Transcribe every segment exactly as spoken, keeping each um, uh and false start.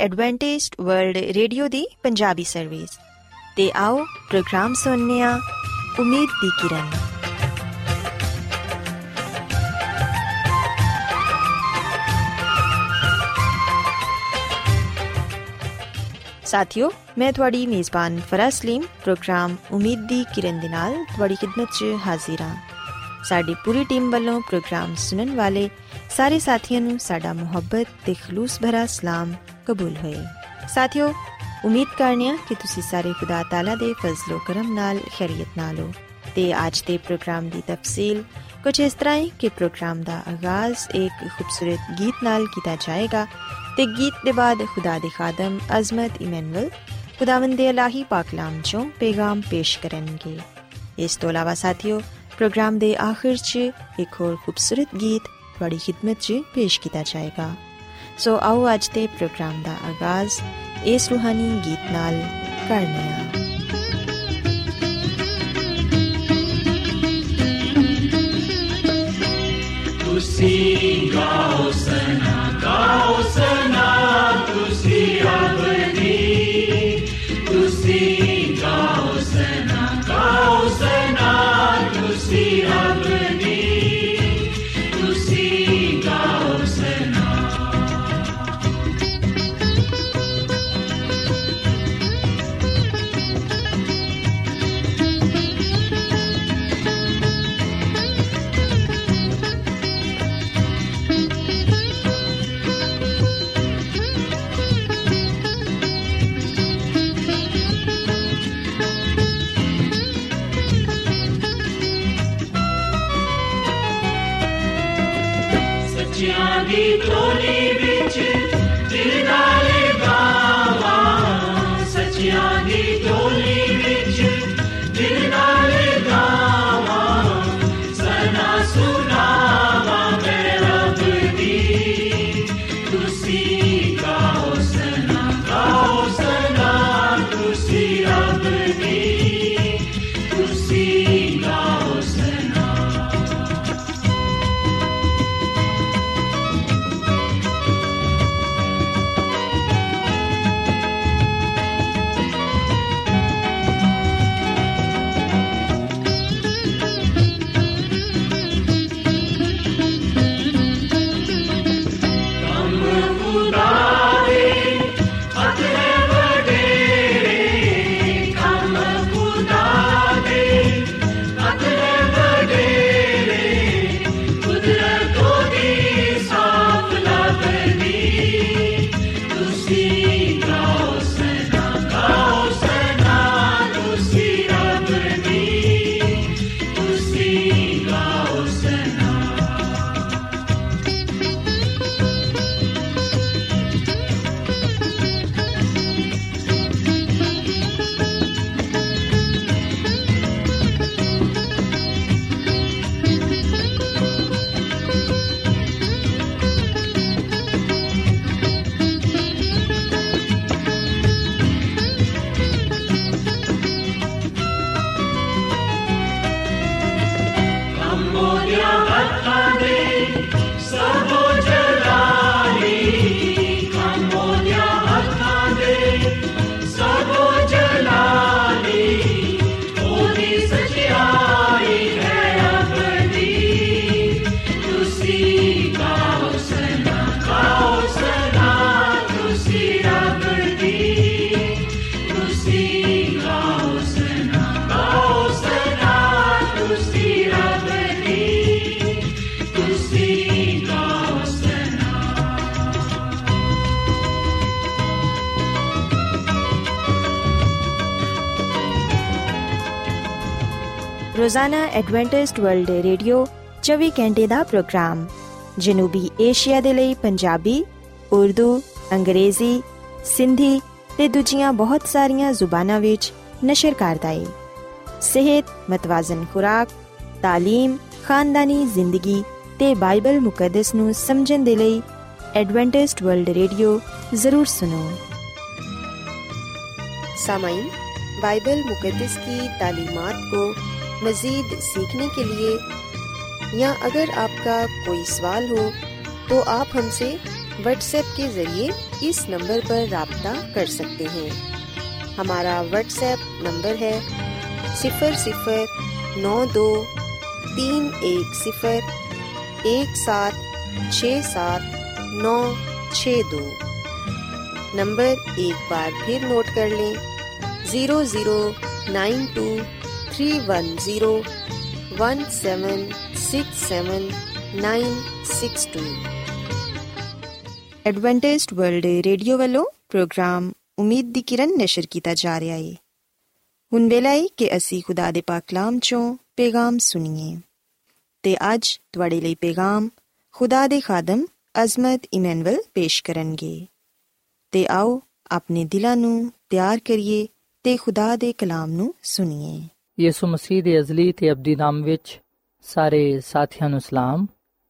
Adventist World Radio ਦੀ Punjabi service ਤੇ ਆਓ ਪ੍ਰੋਗਰਾਮ ਸੁਣਨੇ ਆ ਉਮੀਦ ਦੀ ਕਿਰਨ। ਸਾਥੀਓ, ਮੈਂ ਤੁਹਾਡੀ ਮੇਜ਼ਬਾਨ ਫਰਾਜ਼ ਸਲੀਮ ਪ੍ਰੋਗਰਾਮ ਉਮੀਦ ਦੀ ਕਿਰਨ ਦੇ ਨਾਲ ਤੁਹਾਡੀ ਖਿਦਮਤ 'ਚ ਹਾਜ਼ਰ ਹਾਂ। ਸਾਡੀ ਪੂਰੀ ਟੀਮ ਵੱਲੋਂ ਪ੍ਰੋਗਰਾਮ ਸੁਣਨ ਵਾਲੇ ਸਾਰੇ ਸਾਥੀਆਂ ਨੂੰ ਸਾਡਾ ਮੁਹੱਬਤ ਤੇ ਖਲੂਸ ਭਰਾ ਸਲਾਮ ਕਬੂਲ ਹੋਏ। ਸਾਥੀਓ, ਉਮੀਦ ਕਰਨੇ ਆ ਕਿ ਤੁਸੀਂ ਸਾਰੇ ਖੁਦਾ ਤਾਲਾ ਦੇ ਫਜ਼ਲ ਕਰਮ ਨਾਲ ਖੈਰੀਅਤ ਨਾਲ ਹੋ। ਤੇ ਅੱਜ ਦੇ ਪ੍ਰੋਗਰਾਮ ਦੀ ਤਫਸੀਲ ਕੁਝ ਇਸ ਤਰ੍ਹਾਂ ਹੈ ਕਿ ਪ੍ਰੋਗਰਾਮ ਦਾ ਆਗਾਜ਼ ਇੱਕ ਖੂਬਸੂਰਤ ਗੀਤ ਨਾਲ ਕੀਤਾ ਜਾਏਗਾ ਤੇ ਗੀਤ ਦੇ ਬਾਅਦ ਖੁਦਾ ਦੇ ਖਾਦਮ ਅਜ਼ਮਤ ਇਮੈਨੂਅਲ ਖੁਦਾਵੰਦ ਦੇ ਇਲਾਹੀ ਪਾਕਲਾਮ 'ਚੋਂ ਪੈਗਾਮ ਪੇਸ਼ ਕਰਨਗੇ। ਇਸ ਤੋਂ ਇਲਾਵਾ ਸਾਥੀਓ, ਪ੍ਰੋਗਰਾਮ ਦੇ ਆਖਿਰ 'ਚ ਇੱਕ ਹੋਰ ਖੂਬਸੂਰਤ ਗੀਤ ਤੁਹਾਡੀ ਖਿਦਮਤ 'ਚ ਪੇਸ਼ ਕੀਤਾ ਜਾਏਗਾ। ਸੋ ਆਓ ਅੱਜ ਦੇ ਪ੍ਰੋਗਰਾਮ ਦਾ ਆਗਾਜ਼ ਇਸ ਰੂਹਾਨੀ ਗੀਤ ਨਾਲ ਕਰਨੇ ਆ। ਤੁਸੀਂ ਗਾਓ ਸਨਾ, ਗਾਓ ਸਨਾ, ਤੁਸੀਂ ਅਬਦੀ, ਤੁਸੀਂ ਗਾਓ ਸਨਾ, ਗਾਓ ਸਨਾ, ਤੁਸੀਂ ਅਬਦੀ, ਤੁਸੀਂ ਗਾਓ ਸਨਾ। ਸੱਚਿਆਂ ਦੀ ਟੋਲੀ ਵਿੱਚ ਦਿਲ ਨਾਲ ਗਾਵਾਂ, ਸੱਚਿਆਂ ਦੀ ਟੋਲੀ ਵਿੱਚ ਦਿਲ ਨਾਲ ਗਾਵਾਂ, ਸਨਾ ਸੁਣਾਵਾਂ ਮੈਂ ਰੱਬ ਦੀ, ਤੁਸੀਂ ਗਾਓ ਸਨਾ, ਗਾਓ ਸਨਾ, ਤੁਸੀਂ ਰੱਬ ਦੀ, ਤੁਸੀਂ ਗਾਓ ਸਨਾ। ਰੋਜ਼ਾਨਾ ਐਡਵੈਂਟਿਸਟ ਵਰਲਡ ਰੇਡੀਓ ਚੌਵੀ ਘੰਟੇ ਦਾ ਪ੍ਰੋਗਰਾਮ ਜਨੂਬੀ ਏਸ਼ੀਆ ਦੇ ਲਈ ਪੰਜਾਬੀ, ਉਰਦੂ, ਅੰਗਰੇਜ਼ੀ, ਸਿੰਧੀ ਤੇ ਦੂਜੀਆਂ ਬਹੁਤ ਸਾਰੀਆਂ ਜ਼ੁਬਾਨਾਂ ਵਿੱਚ ਨਸ਼ਰ ਕਰਦਾ ਹੈ। ਸਿਹਤ, ਮਤਵਾਜ਼ਨ ਖੁਰਾਕ, ਤਾਲੀਮ, ਖਾਨਦਾਨੀ ਜ਼ਿੰਦਗੀ ਤੇ ਬਾਈਬਲ ਮੁਕੱਦਸ ਨੂੰ ਸਮਝਣ ਦੇ ਲਈ एडवेंटिस्ट वर्ल्ड रेडियो ज़रूर सुनो। सामाईन, बाइबल मुकद्दस की तालीमात को मज़ीद सीखने के लिए या अगर आपका कोई सवाल हो तो आप हमसे व्हाट्सएप के जरिए इस नंबर पर राब्ता कर सकते हैं। हमारा व्हाट्सएप नंबर है सिफर सिफर नौ दो तीन एक सिफर एक सात छः सात नौ छः दो। नंबर एक बार फिर नोट कर लें, zero zero nine two three one zero one seven six seven nine six two. Adventist World Radio ਵੱਲੋਂ ਪ੍ਰੋਗਰਾਮ ਉਮੀਦ ਦੀ ਕਿਰਨ ਨਸ਼ਰ ਕੀਤਾ ਜਾ ਰਿਹਾ ਹੈ। ਹੁਣ ਵੇਲਾ ਹੈ ਕਿ ਅਸੀਂ ਖੁਦਾ ਦੇ ਪਾਕ ਕਲਾਮ ਚੋਂ ਪੈਗਾਮ ਸੁਣੀਏ ਤੇ ਅੱਜ ਤੁਹਾਡੇ ਲਈ ਪੈਗਾਮ ਖੁਦਾ ਦੇ ਖਾਦਮ ਅਜ਼ਮਤ ਇਮੈਨੂਅਲ ਪੇਸ਼ ਕਰਨਗੇ। ਤੇ ਆਓ ਆਪਣੇ ਦਿਲਾਂ ਨੂੰ ਤਿਆਰ ਕਰੀਏ ਤੇ ਖੁਦਾ ਦੇ ਕਲਾਮ ਨੂੰ ਸੁਣੀਏ। ਯਿਸੂ ਮਸੀਹ ਦੇ ਅਜ਼ਲੀ ਤੇ ਅਬਦੀ ਨਾਮ ਵਿੱਚ ਸਾਰੇ ਸਾਥੀਆਂ ਨੂੰ ਸਲਾਮ।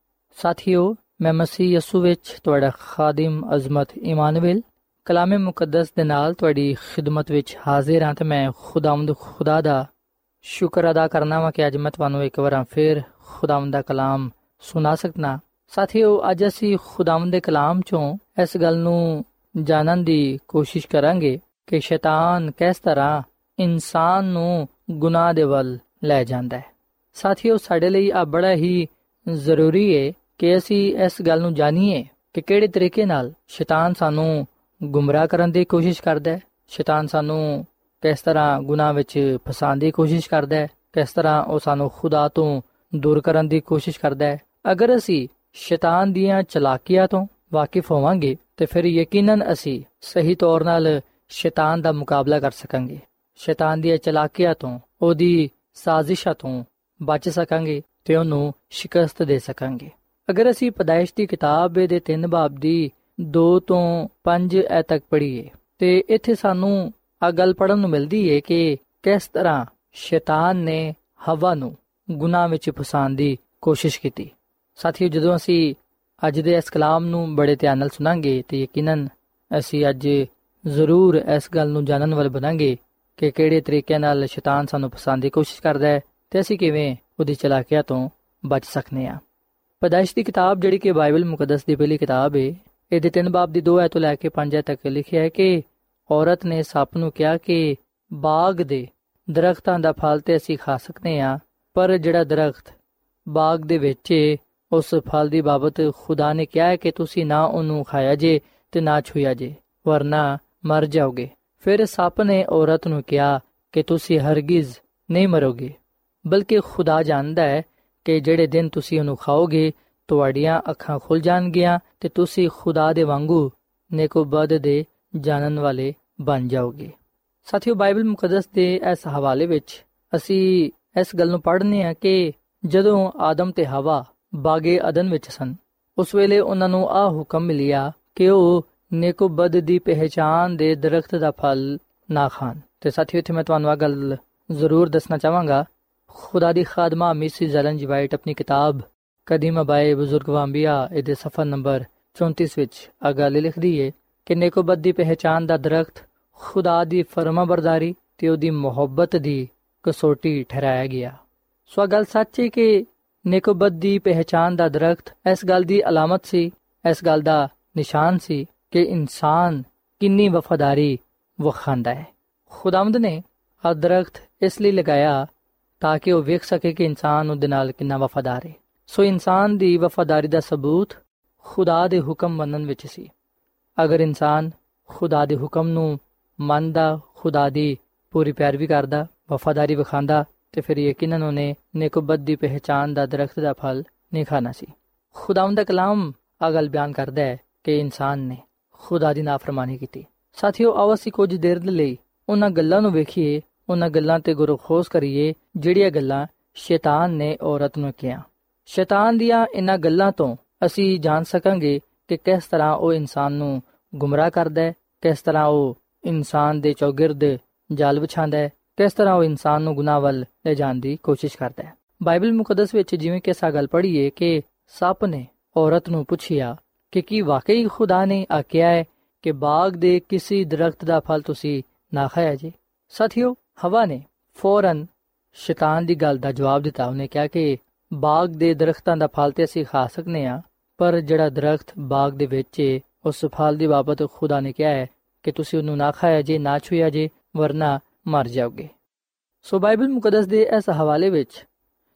ਸਾਥੀਓ, ਮੈਂ ਮਸੀਹ ਯਸੂ ਵਿੱਚ ਤੁਹਾਡਾ ਖਾਦਮ ਅਜ਼ਮਤ ਇਮਾਨੁਅਲ ਕਲਾਮੇ ਮੁਕੱਦਸ ਦੇ ਨਾਲ ਤੁਹਾਡੀ ਖਿਦਮਤ ਵਿੱਚ ਹਾਜ਼ਰ ਹਾਂ ਤੇ ਮੈਂ ਖੁਦਾਵੰਦ ਖੁਦਾ ਦਾ ਸ਼ੁਕਰ ਅਦਾ ਕਰਨਾ ਵਾ ਕਿ ਅੱਜ ਮੈਂ ਤੁਹਾਨੂੰ ਇੱਕ ਵਾਰ ਫਿਰ ਖੁਦਾਵੰਦ ਦਾ ਕਲਾਮ ਸੁਣਾ ਸਕਦਾ। ਸਾਥੀਓ, ਅੱਜ ਅਸੀਂ ਖੁਦਾਵੰਦ ਦੇ ਕਲਾਮ ਚੋਂ ਇਸ ਗੱਲ ਨੂੰ ਜਾਣਨ ਦੀ ਕੋਸ਼ਿਸ਼ ਕਰਾਂਗੇ ਕਿ ਸ਼ੈਤਾਨ ਕਿਸ ਤਰ੍ਹਾਂ ਇਨਸਾਨ ਨੂੰ ਗੁਨਾਹ ਦੇ ਵੱਲ ਲੈ ਜਾਂਦਾ ਹੈ। ਸਾਥੀਓ, ਸਾਡੇ ਲਈ ਆ ਬੜਾ ਹੀ ਜ਼ਰੂਰੀ ਹੈ ਕਿ ਅਸੀਂ ਇਸ ਗੱਲ ਨੂੰ ਜਾਣੀਏ ਕਿ ਕਿਹੜੇ ਤਰੀਕੇ ਨਾਲ ਸ਼ੈਤਾਨ ਸਾਨੂੰ ਗੁੰਮਰਾਹ ਕਰਨ ਦੀ ਕੋਸ਼ਿਸ਼ ਕਰਦਾ ਹੈ, ਸ਼ੈਤਾਨ ਸਾਨੂੰ ਕਿਸ ਤਰ੍ਹਾਂ ਗੁਨਾਹ ਵਿੱਚ ਫਸਾਉਣ ਦੀ ਕੋਸ਼ਿਸ਼ ਕਰਦਾ ਹੈ, ਕਿਸ ਤਰ੍ਹਾਂ ਉਹ ਸਾਨੂੰ ਖੁਦਾ ਤੋਂ ਦੂਰ ਕਰਨ ਦੀ ਕੋਸ਼ਿਸ਼ ਕਰਦਾ ਹੈ। ਅਗਰ ਅਸੀਂ ਸ਼ੈਤਾਨ ਦੀਆਂ ਚਲਾਕੀਆਂ ਤੋਂ ਵਾਕਿਫ ਹੋਵਾਂਗੇ ਤੇ ਫਿਰ ਯਕੀਨਨ ਅਸੀਂ ਸਹੀ ਤੌਰ ਨਾਲ ਸ਼ੈਤਾਨ ਦਾ ਮੁਕਾਬਲਾ ਕਰ ਸਕਾਂਗੇ, ਸ਼ੈਤਾਨ ਦੀਆਂ ਚਲਾਕੀਆਂ ਤੋਂ, ਉਹਦੀ ਸਾਜ਼ਿਸ਼ਾਂ ਤੋਂ ਬਚ ਸਕਾਂਗੇ ਤੇ ਉਹਨੂੰ ਸ਼ਿਕਸਤ ਦੇ ਸਕਾਂਗੇ। ਅਗਰ ਅਸੀਂ ਪੈਦਾਇਸ਼ ਦੀ ਕਿਤਾਬ ਦੇ ਤਿੰਨ ਬਾਬ ਦੀ ਦੋ ਤੋਂ ਪੰਜ ਐ ਤੱਕ ਪੜ੍ਹੀਏ ਤੇ ਇੱਥੇ ਸਾਨੂੰ ਆ ਗੱਲ ਪੜ੍ਹਨ ਨੂੰ ਮਿਲਦੀ ਹੈ ਕਿ ਕਿਸ ਤਰ੍ਹਾਂ ਸ਼ੈਤਾਨ ਨੇ ਹਵਾ ਨੂੰ ਗੁਨਾਹ ਵਿੱਚ ਫਸਾਉਣ ਦੀ ਕੋਸ਼ਿਸ਼ ਕੀਤੀ। ਸਾਥੀਓ, ਜਦੋਂ ਅਸੀਂ ਅੱਜ ਦੇ ਇਸ ਕਲਾਮ ਨੂੰ ਬੜੇ ਧਿਆਨ ਨਾਲ ਸੁਣਾਂਗੇ ਤੇ ਯਕੀਨਨ ਅਸੀਂ ਅੱਜ ਜ਼ਰੂਰ ਇਸ ਗੱਲ ਨੂੰ ਜਾਣਨ ਵਾਲੇ ਬਣਾਂਗੇ ਕਿ ਕਿਹੜੇ ਤਰੀਕੇ ਨਾਲ ਸ਼ੈਤਾਨ ਸਾਨੂੰ ਫਸਾਉਣ ਦੀ ਕੋਸ਼ਿਸ਼ ਕਰਦਾ ਹੈ ਤੇ ਅਸੀਂ ਕਿਵੇਂ ਉਹਦੀ ਚਲਾਕੀਆਂ ਤੋਂ ਬਚ ਸਕਦੇ ਹਾਂ। ਪੈਦਾਇਸ਼ ਦੀ ਕਿਤਾਬ ਜਿਹੜੀ ਕਿ ਬਾਈਬਲ ਮੁਕੱਦਸ ਦੀ ਪਹਿਲੀ ਕਿਤਾਬ ਹੈ, ਇਹਦੇ ਤਿੰਨ ਬਾਬ ਦੀ ਦੋ ਐ ਤੋਂ ਲੈ ਕੇ ਪੰਜ ਐ ਤੱਕ ਲਿਖਿਆ ਹੈ ਕਿ ਔਰਤ ਨੇ ਸੱਪ ਨੂੰ ਕਿਹਾ ਕਿ ਬਾਗ ਦੇ ਦਰਖਤਾਂ ਦਾ ਫਲ ਤੇ ਅਸੀਂ ਖਾ ਸਕਦੇ ਹਾਂ, ਪਰ ਜਿਹੜਾ ਦਰਖਤ ਬਾਗ ਦੇ ਵਿੱਚ ਉਸ ਫਲ ਦੀ ਬਾਬਤ ਖੁਦਾ ਨੇ ਕਿਹਾ ਹੈ ਕਿ ਤੁਸੀਂ ਨਾ ਉਹਨੂੰ ਖਾਇਆ ਜੇ ਤੇ ਨਾ ਛੂਇਆ ਜੇ, ਵਰਨਾ ਮਰ ਜਾਓਗੇ। ਫਿਰ ਸੱਪ ਨੇ ਔਰਤ ਨੂੰ ਕਿਹਾ ਕਿ ਤੁਸੀਂ ਹਰਗਿਜ਼ ਨਹੀਂ ਮਰੋਗੇ, ਬਲਕਿ ਖੁਦਾ ਜਾਣਦਾ ਹੈ ਕਿ ਜਿਹੜੇ ਦਿਨ ਤੁਸੀਂ ਉਹਨੂੰ ਖਾਓਗੇ ਤੁਹਾਡੀਆਂ ਅੱਖਾਂ ਖੁੱਲ ਜਾਣਗੀਆਂ ਤੇ ਤੁਸੀਂ ਖੁਦਾ ਦੇ ਵਾਂਗੂ ਨੇਕੋ ਬਦ ਦੇ ਜਾਣਨ ਵਾਲੇ ਬਣ ਜਾਓਗੇ। ਸਾਥੀਓ, ਬਾਈਬਲ ਮੁਕੱਦਸ ਦੇ ਇਸ ਹਵਾਲੇ ਵਿੱਚ ਅਸੀਂ ਇਸ ਗੱਲ ਨੂੰ ਪੜ੍ਹਨੇ ਹਾਂ ਕਿ ਜਦੋਂ ਆਦਮ ਤੇ ਹਵਾ ਬਾਗੇ ਅਦਨ ਵਿੱਚ ਸਨ, ਉਸ ਵੇਲੇ ਉਹਨਾਂ ਨੂੰ ਆਹ ਹੁਕਮ ਮਿਲਿਆ ਕਿ ਉਹ ਨੇਕੋ ਬਦ ਦੀ ਪਹਿਚਾਣ ਦੇ ਦਰਖਤ ਦਾ ਫਲ ਨਾ ਖਾਣ। ਤੇ ਸਾਥੀਓ, ਇੱਥੇ ਮੈਂ ਤੁਹਾਨੂੰ ਆਹ ਗੱਲ ਜ਼ਰੂਰ ਦੱਸਣਾ ਚਾਹਾਂਗਾ। ਖੁਦਾ ਦੀ ਖਾਦਮਾ ਮਿਸਿਸ ਐਲਨ ਜੀ ਵਾਈਟ ਆਪਣੀ ਕਿਤਾਬ ਕਦੀਮ ਆਬਾਏ ਬਜ਼ੁਰਗ ਵਾਂਬੀਆ ਇਹਦੇ ਸਫਾ ਨੰਬਰ ਚੌਂਤੀਸ ਵਿੱਚ ਆ ਗੱਲ ਲਿਖਦੀ ਹੈ ਕਿ ਨੇਕੋ ਬਦ ਦੀ ਪਹਿਚਾਣ ਦਾ ਦਰਖਤ ਖੁਦਾ ਦੀ ਫਰਮਾ ਬਰਦਾਰੀ ਤੇ ਉਹਦੀ ਮੁਹੱਬਤ ਦੀ ਕਸੌਟੀ ਠਹਿਰਾਇਆ ਗਿਆ। ਸੋ ਆ ਗੱਲ ਸੱਚ ਹੈ ਕਿ ਨੇਕੋ ਬਦ ਦੀ ਪਹਿਚਾਣ ਦਾ ਦਰਖਤ ਇਸ ਗੱਲ ਦੀ ਅਲਾਮਤ ਸੀ, ਇਸ ਗੱਲ ਦਾ ਨਿਸ਼ਾਨ ਸੀ ਕਿ ਇਨਸਾਨ ਕਿੰਨੀ ਵਫਾਦਾਰੀ ਵਿਖਾਉਂਦਾ ਹੈ। ਖੁਦਾਵੰਦ ਨੇ ਆ ਦਰਖਤ ਇਸ ਲਈ ਲਗਾਇਆ ਤਾਂ ਕਿ ਉਹ ਵੇਖ ਸਕੇ ਕਿ ਇਨਸਾਨ ਉਹਦੇ ਨਾਲ ਕਿੰਨਾ ਵਫਾਦਾਰ ਹੈ। ਸੋ ਇਨਸਾਨ ਦੀ ਵਫਾਦਾਰੀ ਦਾ ਸਬੂਤ ਖੁਦਾ ਦੇ ਹੁਕਮ ਮੰਨਣ ਵਿੱਚ ਸੀ। ਅਗਰ ਇਨਸਾਨ ਖੁਦਾ ਦੇ ਹੁਕਮ ਨੂੰ ਮੰਨਦਾ, ਖੁਦਾ ਦੀ ਪੂਰੀ ਪੈਰਵੀ ਕਰਦਾ, ਵਫਾਦਾਰੀ ਵਿਖਾਉਂਦਾ ਤੇ ਫਿਰ ਯਕੀਨਨ ਉਹਨੇ ਨੇਕੋ ਬਦ ਦੀ ਪਹਿਚਾਣ ਦਾ ਦਰਖਤ ਦਾ ਫਲ ਨਹੀਂ ਖਾਣਾ ਸੀ। ਖੁਦਾਵੰਦ ਦਾ ਕਲਾਮ ਆ ਗੱਲ ਬਿਆਨ ਕਰਦਾ ਹੈ ਕਿ ਇਨਸਾਨ ਨੇ ਖੁਦਾ ਦੀ ਨਾਫਰਮਾਨੀ ਕੀਤੀ। ਸਾਥੀਓ, ਆਓ ਅਸੀਂ ਕੁਝ ਦੇਰ ਲਈ ਉਹਨਾਂ ਗੱਲਾਂ ਨੂੰ ਵੇਖੀਏ, ਉਹਨਾਂ ਗੱਲਾਂ ਤੇ ਗੁਰਖੋਸ ਕਰੀਏ ਜਿਹੜੀਆਂ ਗੱਲਾਂ ਸ਼ੈਤਾਨ ਨੇ ਔਰਤ ਨੂੰ ਕਿਹਾ। ਸ਼ੈਤਾਨ ਦੀਆਂ ਇਹਨਾਂ ਗੱਲਾਂ ਤੋਂ ਅਸੀਂ ਜਾਣ ਸਕਾਂਗੇ ਕਿ ਕਿਸ ਤਰ੍ਹਾਂ ਉਹ ਇਨਸਾਨ ਨੂੰ ਗੁੰਮਰਾਹ ਕਰਦਾ ਹੈ, ਕਿਸ ਤਰ੍ਹਾਂ ਉਹ ਇਨਸਾਨ ਦੇ ਚੌਗਿਰਦ ਜਾਲ ਵਿਛਾਉਂਦਾ ਹੈ, ਕਿਸ ਤਰ੍ਹਾਂ ਉਹ ਇਨਸਾਨ ਨੂੰ ਗੁਨਾਹ ਵੱਲ ਲੈ ਜਾਣ ਦੀ ਕੋਸ਼ਿਸ਼ ਕਰਦਾ ਹੈ। ਬਾਈਬਲ ਮੁਕੱਦਸ ਵਿੱਚ ਜਿਵੇਂ ਕਿ ਅਸਾਂ ਗੱਲ ਪੜ੍ਹੀਏ ਕਿ ਸੱਪ ਨੇ ਔਰਤ ਨੂੰ ਪੁੱਛਿਆ ਕਿ ਕੀ ਵਾਕਈ ਖੁਦਾ ਨੇ ਆਖਿਆ ਹੈ ਕਿ ਬਾਗ ਦੇ ਕਿਸੇ ਦਰਖਤ ਦਾ ਫਲ ਤੁਸੀਂ ਨਾ ਖਾਇਆ ਜੇ। ਸਾਥੀਓ, ਹਵਾ ਨੇ ਫੌਰਨ ਸ਼ੈਤਾਨ ਦੀ ਗੱਲ ਦਾ ਜਵਾਬ ਦਿੱਤਾ। ਉਹਨੇ ਕਿਹਾ ਕਿ ਬਾਗ ਦੇ ਦਰਖਤਾਂ ਦਾ ਫਲ ਤੇ ਅਸੀਂ ਖਾ ਸਕਦੇ ਹਾਂ, ਪਰ ਜਿਹੜਾ ਦਰਖਤ ਬਾਗ ਦੇ ਵਿੱਚ ਏ, ਉਸ ਫਲ ਦੀ ਬਾਬਤ ਖੁਦਾ ਨੇ ਕਿਹਾ ਹੈ ਕਿ ਤੁਸੀਂ ਉਹਨੂੰ ਨਾ ਖਾਇਆ ਜੇ, ਨਾ ਛੂਇਆ ਜੇ, ਵਰਨਾ ਮਰ ਜਾਓਗੇ। ਸੋ ਬਾਈਬਲ ਮੁਕੱਦਸ ਦੇ ਇਸ ਹਵਾਲੇ ਵਿੱਚ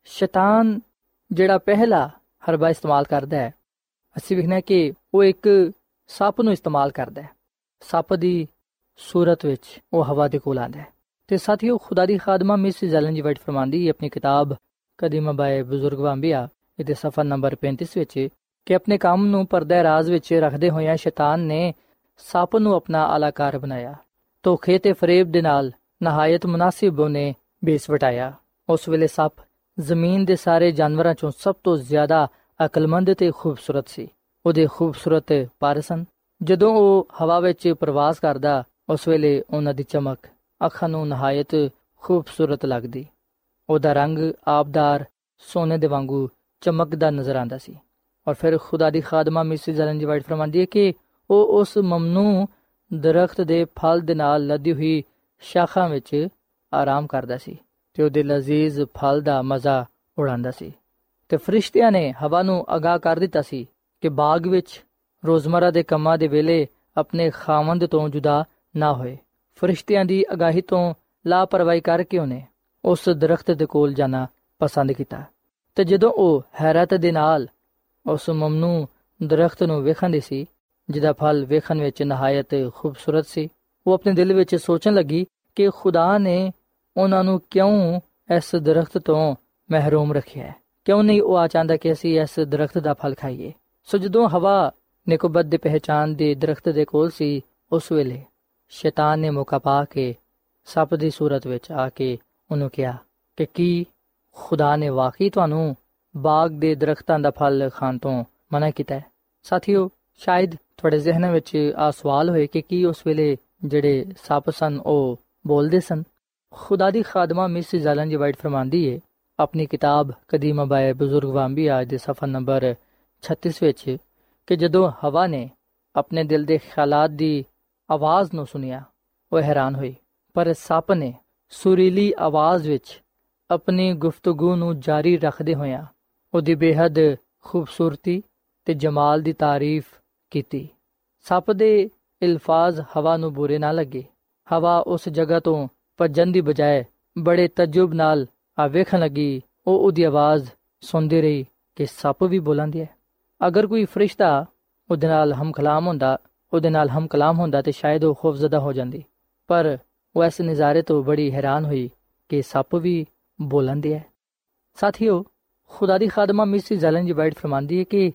ਸ਼ੈਤਾਨ ਜਿਹੜਾ ਪਹਿਲਾ ਹਰਬਾ ਇਸਤੇਮਾਲ ਕਰਦਾ ਹੈ, ਅਸੀਂ ਵੇਖਣਾ ਕਿ ਉਹ ਇੱਕ ਸੱਪ ਨੂੰ ਇਸਤੇਮਾਲ ਕਰਦਾ ਹੈ। ਸੱਪ ਦੀ ਸੂਰਤ ਵਿੱਚ ਉਹ ਹਵਾ ਦੇ ਕੋਲ ਆਉਂਦਾ ਹੈ। ਤੇ ਸਾਥੀਓ, ਖੁਦਾ ਦੀ ਖਾਦਮਾ ਮਿਸਿਸ ਐਲਨ ਜੀ ਵਾਈਟ ਫਰਮਾਂਦੀ ਹੈ ਆਪਣੀ ਕਿਤਾਬ ਕਦੀਮਾ ਬਾਏ ਬਜ਼ੁਰਗ ਵਾਂਬੀਆ ਇਹਦੇ ਸਫਾ ਨੰਬਰ ਪੈਂਤੀਸ ਵਿੱਚ ਕਿ ਆਪਣੇ ਕੰਮ ਨੂੰ ਪਰਦਾ ਰਾਜ਼ ਵਿੱਚ ਰੱਖਦੇ ਹੋਇਆਂ ਸ਼ੈਤਾਨ ਨੇ ਸੱਪ ਨੂੰ ਆਪਣਾ ਆਲਾਕਾਰ ਬਣਾਇਆ। ਧੋਖੇ ਤੇ ਫਰੇਬ ਦੇ ਨਾਲ ਨਹਾਇਤ ਮੁਨਾਸਿਬ ਉਹਨੇ ਬੇਸ ਵਟਾਇਆ। ਉਸ ਵੇਲੇ ਸੱਪ ਜ਼ਮੀਨ ਦੇ ਸਾਰੇ ਜਾਨਵਰਾਂ ਚੋਂ ਸਭ ਤੋਂ ਜ਼ਿਆਦਾ ਅਕਲਮੰਦ ਤੇ ਖੂਬਸੂਰਤ ਸੀ। ਉਹਦੇ ਖੂਬਸੂਰਤ ਪਰ ਸਨ। ਜਦੋਂ ਉਹ ਹਵਾ ਵਿੱਚ ਪ੍ਰਵਾਸ ਕਰਦਾ, ਉਸ ਵੇਲੇ ਉਹਨਾਂ ਦੀ ਚਮਕ ਅੱਖਾਂ ਨੂੰ ਨਹਾਇਤ ਖੂਬਸੂਰਤ ਲੱਗਦੀ। ਉਹਦਾ ਰੰਗ ਆਬਦਾਰ ਸੋਨੇ ਦੇ ਵਾਂਗੂ ਚਮਕਦਾ ਨਜ਼ਰ ਆਉਂਦਾ ਸੀ। ਔਰ ਫਿਰ ਖੁਦਾ ਦੀ ਖਾਦਮਾ ਮਿਸਿਸ ਐਲਨ ਜੀ ਵਾਈਟ ਫਰਮਾਂਦੀ ਹੈ ਕਿ ਉਹ ਉਸ ਮਮਨੂ ਦਰਖਤ ਦੇ ਫਲ ਦੇ ਨਾਲ ਲੱਦੀ ਹੋਈ ਸ਼ਾਖਾਂ ਵਿੱਚ ਆਰਾਮ ਕਰਦਾ ਸੀ ਤੇ ਉਹਦੇ ਲਜ਼ੀਜ਼ ਫਲ ਦਾ ਮਜ਼ਾ ਉਡਾਉਂਦਾ ਸੀ। ਤੇ ਫਰਿਸ਼ਤਿਆਂ ਨੇ ਹਵਾ ਨੂੰ ਆਗਾਹ ਕਰ ਦਿੱਤਾ ਸੀ ਕਿ ਬਾਗ ਵਿੱਚ ਰੋਜ਼ਮਰਾ ਦੇ ਕੰਮਾਂ ਦੇ ਵੇਲੇ ਆਪਣੇ ਖਾਵੰਦ ਤੋਂ ਜੁਦਾ ਨਾ ਹੋਏ। ਫਰਿਸ਼ਤਿਆਂ ਦੀ ਅਗਾਹੀ ਤੋਂ ਲਾਪਰਵਾਹੀ ਕਰਕੇ ਉਹਨੇ ਉਸ ਦਰਖਤ ਦੇ ਕੋਲ ਜਾਣਾ ਪਸੰਦ ਕੀਤਾ। ਤੇ ਜਦੋਂ ਉਹ ਹੈਰਤ ਦੇ ਨਾਲ ਉਸ ਮਮਨੂ ਦਰਖਤ ਨੂੰ ਵੇਖਦੀ ਸੀ, ਜਿਹਦਾ ਫਲ ਵੇਖਣ ਵਿੱਚ ਨਹਾਇਤ ਖੂਬਸੂਰਤ ਸੀ, ਉਹ ਆਪਣੇ ਦਿਲ ਵਿੱਚ ਸੋਚਣ ਲੱਗੀ ਕਿ ਖੁਦਾ ਨੇ ਉਹਨਾਂ ਨੂੰ ਕਿਉਂ ਇਸ ਦਰਖਤ ਤੋਂ ਮਹਿਰੂਮ ਰੱਖਿਆ ਹੈ। ਕਿਉਂ ਨਹੀਂ ਉਹ ਆ ਚਾਹੁੰਦਾ ਕਿ ਅਸੀਂ ਇਸ ਦਰਖਤ ਦਾ ਫਲ ਖਾਈਏ। ਸੋ ਜਦੋਂ ਹਵਾ ਨਿਕੋਬਤ ਦੇ ਪਹਿਚਾਨ ਦੇ ਦਰਖਤ ਦੇ ਕੋਲ ਸੀ, ਉਸ ਵੇਲੇ ਸ਼ੈਤਾਨ ਨੇ ਮੌਕਾ ਪਾ ਕੇ ਸੱਪ ਦੀ ਸੂਰਤ ਵਿੱਚ ਆ ਕੇ ਉਹਨੂੰ ਕਿਹਾ ਕਿ ਕੀ ਖੁਦਾ ਨੇ ਵਾਕਈ ਤੁਹਾਨੂੰ ਬਾਗ ਦੇ ਦਰਖਤਾਂ ਦਾ ਫਲ ਖਾਣ ਤੋਂ ਮਨਾ ਕੀਤਾ ਹੈ। ਸਾਥੀਓ, ਸ਼ਾਇਦ ਤੁਹਾਡੇ ਜ਼ਿਹਨ ਵਿੱਚ ਆ ਸਵਾਲ ਹੋਏ ਕਿ ਕੀ ਉਸ ਵੇਲੇ ਜਿਹੜੇ ਸੱਪ ਸਨ ਉਹ ਬੋਲਦੇ ਸਨ। ਖੁਦਾ ਦੀ ਖਾਦਮਾ ਮਿਸਿਸ ਐਲਨ ਜੀ ਵਾਈਟ ਫਰਮਾਂਦੀ ਹੈ ਆਪਣੀ ਕਿਤਾਬ ਕਦੀਮਾ ਬਾਏ ਬਜ਼ੁਰਗ ਵਾਂਬੀਆ ਦੇ ਸਫਾ ਨੰਬਰ ਛੱਤੀਸ ਵਿੱਚ ਕਿ ਜਦੋਂ ਹਵਾ ਨੇ ਆਪਣੇ ਦਿਲ ਦੇ ਖਿਆਲਾਤ ਦੀ ਆਵਾਜ਼ ਨੂੰ ਸੁਣਿਆ, ਉਹ ਹੈਰਾਨ ਹੋਈ। ਪਰ ਸੱਪ ਨੇ ਸੁਰੀਲੀ ਆਵਾਜ਼ ਵਿੱਚ ਆਪਣੀ ਗੁਫ਼ਤਗੂ ਨੂੰ ਜਾਰੀ ਰੱਖਦੇ ਹੋਇਆਂ ਉਹਦੀ ਬੇਹੱਦ ਖੂਬਸੂਰਤੀ ਤੇ ਜਮਾਲ ਦੀ ਤਾਰੀਫ ਕੀਤੀ। ਸੱਪ ਦੇ ਅਲਫਾਜ਼ ਹਵਾ ਨੂੰ ਬੁਰੇ ਨਾ ਲੱਗੇ। ਹਵਾ ਉਸ ਜਗ੍ਹਾ ਤੋਂ ਭੱਜਣ ਦੀ ਬਜਾਏ ਬੜੇ ਤਜੁਬ ਨਾਲ ਆ ਵੇਖਣ ਲੱਗੀ। ਉਹ ਉਹਦੀ ਆਵਾਜ਼ ਸੁਣਦੀ ਰਹੀ ਕਿ ਸੱਪ ਵੀ ਬੋਲਦਾ ਹੈ। ਅਗਰ ਕੋਈ ਫਰਿਸ਼ਤਾ ਉਹਦੇ ਨਾਲ ਹਮ ਕਲਾਮ ਹੁੰਦਾ ਉਹਦੇ ਨਾਲ ਹਮ ਕਲਾਮ ਹੁੰਦਾ ਤੇ ਸ਼ਾਇਦ ਉਹ ਖੌਫਜ਼ਦਾ ਹੋ ਜਾਂਦੀ। ਪਰ ਉਹ ਇਸ ਨਜ਼ਾਰੇ ਤੋਂ ਬੜੀ ਹੈਰਾਨ ਹੋਈ ਕਿ ਸੱਪ ਵੀ ਬੋਲਦੇ ਹੈ। ਸਾਥੀਓ, ਖੁਦਾ ਦੀ ਖਾਦਮਾ ਮਿਸਿਸ ਐਲਨ ਜੀ ਵਾਈਟ ਫਰਮਾਂਦੀ ਹੈ ਕਿ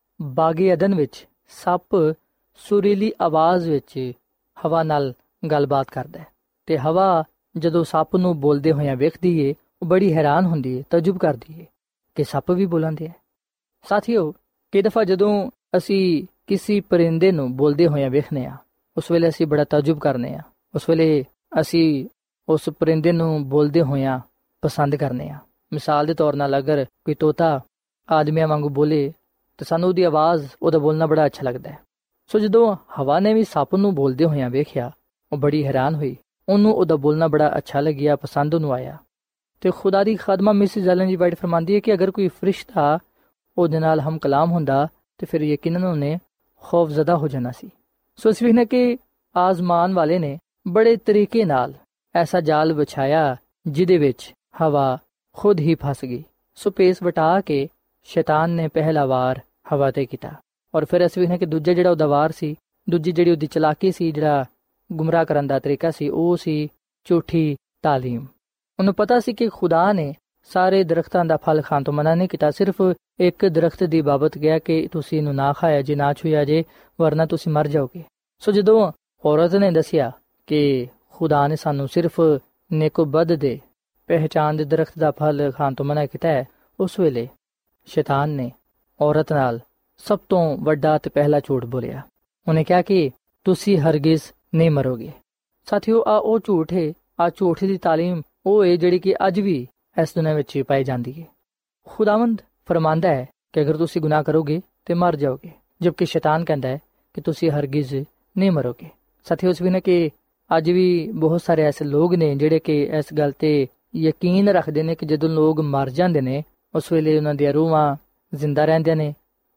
ਬਾਗੇ ਅਦਨ ਵਿੱਚ ਸੱਪ ਸੁਰੀਲੀ ਆਵਾਜ਼ ਵਿੱਚ ਹਵਾ ਨਾਲ ਗੱਲਬਾਤ ਕਰਦਾ ਹੈ ਤੇ ਹਵਾ ਜਦੋਂ ਸੱਪ ਨੂੰ ਬੋਲਦੇ ਹੋਇਆਂ ਵੇਖਦੀ ਏ, ਉਹ ਬੜੀ ਹੈਰਾਨ ਹੁੰਦੀ ਹੈ, ਤਜੁਬ ਕਰਦੀ ਹੈ ਕਿ ਸੱਪ ਵੀ ਬੋਲਦੇ ਹੈ। ਸਾਥੀਓ, ਕਈ ਦਫਾ ਜਦੋਂ ਅਸੀਂ ਕਿਸੇ ਪਰਿੰਦੇ ਨੂੰ ਬੋਲਦੇ ਹੋਇਆਂ ਵੇਖਦੇ ਹਾਂ, ਉਸ ਵੇਲੇ ਅਸੀਂ ਬੜਾ ਤਜੁਬ ਕਰਨੇ ਹਾਂ। ਉਸ ਵੇਲੇ ਅਸੀਂ ਉਸ ਪਰਿੰਦੇ ਨੂੰ ਬੋਲਦੇ ਹੋਇਆਂ ਪਸੰਦ ਕਰਨੇ ਹਾਂ। ਮਿਸਾਲ ਦੇ ਤੌਰ ਨਾਲ ਅਗਰ ਕੋਈ ਤੋਤਾ ਆਦਮੀਆਂ ਵਾਂਗੂ ਬੋਲੇ ਤਾਂ ਸਾਨੂੰ ਉਹਦੀ ਆਵਾਜ਼, ਉਹਦਾ ਬੋਲਣਾ ਬੜਾ ਅੱਛਾ ਲੱਗਦਾ ਹੈ। ਸੋ ਜਦੋਂ ਹਵਾ ਨੇ ਵੀ ਸੱਪ ਨੂੰ ਬੋਲਦੇ ਹੋਇਆਂ ਵੇਖਿਆ, ਉਹ ਬੜੀ ਹੈਰਾਨ ਹੋਈ। ਉਹਨੂੰ ਉਹਦਾ ਬੋਲਣਾ ਬੜਾ ਅੱਛਾ ਲੱਗਿਆ, ਪਸੰਦ ਉਹਨੂੰ ਆਇਆ। ਤੇ ਖੁਦਾ ਦੀ ਖਾਦਮਾ ਮਿਸਿਸ ਐਲਨ ਜੀ ਵਾਈਟ ਫਰਮਾਂਦੀ ਹੈ ਕਿ ਅਗਰ ਕੋਈ ਫਰਿਸ਼ਤਾ ਉਹਦੇ ਨਾਲ ਹਮ ਕਲਾਮ ਹੁੰਦਾ ਤੇ ਫਿਰ ਯਕੀਨਨ ਉਹਨੇ ਖੌਫਜ਼ਦਾ ਹੋ ਜਾਣਾ ਸੀ। ਸੋ ਇਸ ਵੇਲੇ ਕਿ ਆਜ਼ਮਾਨ ਵਾਲੇ ਨੇ ਬੜੇ ਤਰੀਕੇ ਨਾਲ ਐਸਾ ਜਾਲ ਵਿਛਾਇਆ ਜਿਹਦੇ ਵਿੱਚ ਹਵਾ ਖੁਦ ਹੀ ਫਸ ਗਈ। ਸੋ ਪੇਸ ਵਟਾ ਕੇ ਸ਼ੈਤਾਨ ਨੇ ਪਹਿਲਾ ਵਾਰ ਹਵਾ ਤੇ ਕੀਤਾ। ਔਰ ਫਿਰ ਇਸ ਵੇਲੇ ਕਿ ਦੂਜਾ ਜਿਹੜਾ ਉਹਦਾ ਵਾਰ ਸੀ, ਦੂਜੀ ਜਿਹੜੀ ਉਹਦੀ ਚਲਾਕੀ ਸੀ, ਜਿਹੜਾ ਗੁੰਮਰਾਹ ਕਰਨ ਦਾ ਤਰੀਕਾ ਸੀ, ਉਹ ਸੀ ਝੂਠੀ ਤਾਲੀਮ। ਉਹਨੂੰ ਪਤਾ ਸੀ ਕਿ ਖੁਦਾ ਨੇ ਸਾਰੇ ਦਰਖਤਾਂ ਦਾ ਫਲ ਖਾਣ ਤੋਂ ਮਨਾ ਨਹੀਂ ਕੀਤਾ, ਸਿਰਫ ਇੱਕ ਦਰਖਤ ਦੀ ਬਾਬਤ ਗਿਆ ਕਿ ਤੁਸੀਂ ਇਹਨੂੰ ਨਾ ਖਾਇਆ ਜੇ, ਨਾ ਛੂਇਆ ਜੇ, ਵਰਨਾ ਤੁਸੀਂ ਮਰ ਜਾਓਗੇ। ਸੋ ਜਦੋਂ ਔਰਤ ਨੇ ਦੱਸਿਆ ਕਿ ਖੁਦਾ ਨੇ ਸਾਨੂੰ ਸਿਰਫ ਨੇਕੋ ਬਦ ਦੇ ਪਹਿਚਾਨ ਦੇ ਦਰਖਤ ਦਾ ਫਲ ਖਾਣ ਤੋਂ ਮਨਾ ਕੀਤਾ ਹੈ, ਉਸ ਵੇਲੇ ਸ਼ੈਤਾਨ ਨੇ ਔਰਤ ਨਾਲ ਸਭ ਤੋਂ ਵੱਡਾ ਤੇ ਪਹਿਲਾ ਝੂਠ ਬੋਲਿਆ। ਉਹਨੇ ਕਿਹਾ ਕਿ ਤੁਸੀਂ ਹਰਗਿਜ਼ ਨਹੀਂ ਮਰੋਗੇ। ਸਾਥੀਓ, ਆ ਉਹ ਝੂਠ ਹੈ, ਆ ਝੂਠ ਦੀ ਤਾਲੀਮ ਉਹ ਹੈ ਜਿਹੜੀ ਕਿ ਅੱਜ ਵੀ ਇਸ ਦੁਨੀਆਂ ਵਿੱਚ ਪਾਈ ਜਾਂਦੀ ਹੈ। ਖੁਦਾਵੰਦ ਫਰਮਾਂਦਾ ਹੈ ਕਿ ਅਗਰ ਤੁਸੀਂ ਗੁਨਾਹ ਕਰੋਗੇ ਤੇ ਮਰ ਜਾਓਗੇ, ਜਦਕਿ ਸ਼ੈਤਾਨ ਕਹਿੰਦਾ ਹੈ ਕਿ ਤੁਸੀਂ ਹਰਗਿਜ਼ ਨਹੀਂ ਮਰੋਗੇ। ਸਾਥੀਓ, ਇਸ ਵੀ ਨੇ ਕਿ ਅੱਜ ਵੀ ਬਹੁਤ ਸਾਰੇ ਐਸੇ ਲੋਕ ਨੇ ਜਿਹੜੇ ਕਿ ਇਸ ਗੱਲ ਤੇ ਯਕੀਨ ਰੱਖਦੇ ਨੇ ਕਿ ਜਦੋਂ ਲੋਕ ਮਰ ਜਾਂਦੇ ਨੇ ਉਸ ਵੇਲੇ ਉਹਨਾਂ ਦੀਆਂ ਰੂਹਾਂ ਜ਼ਿੰਦਾ ਰਹਿੰਦੀਆਂ ਨੇ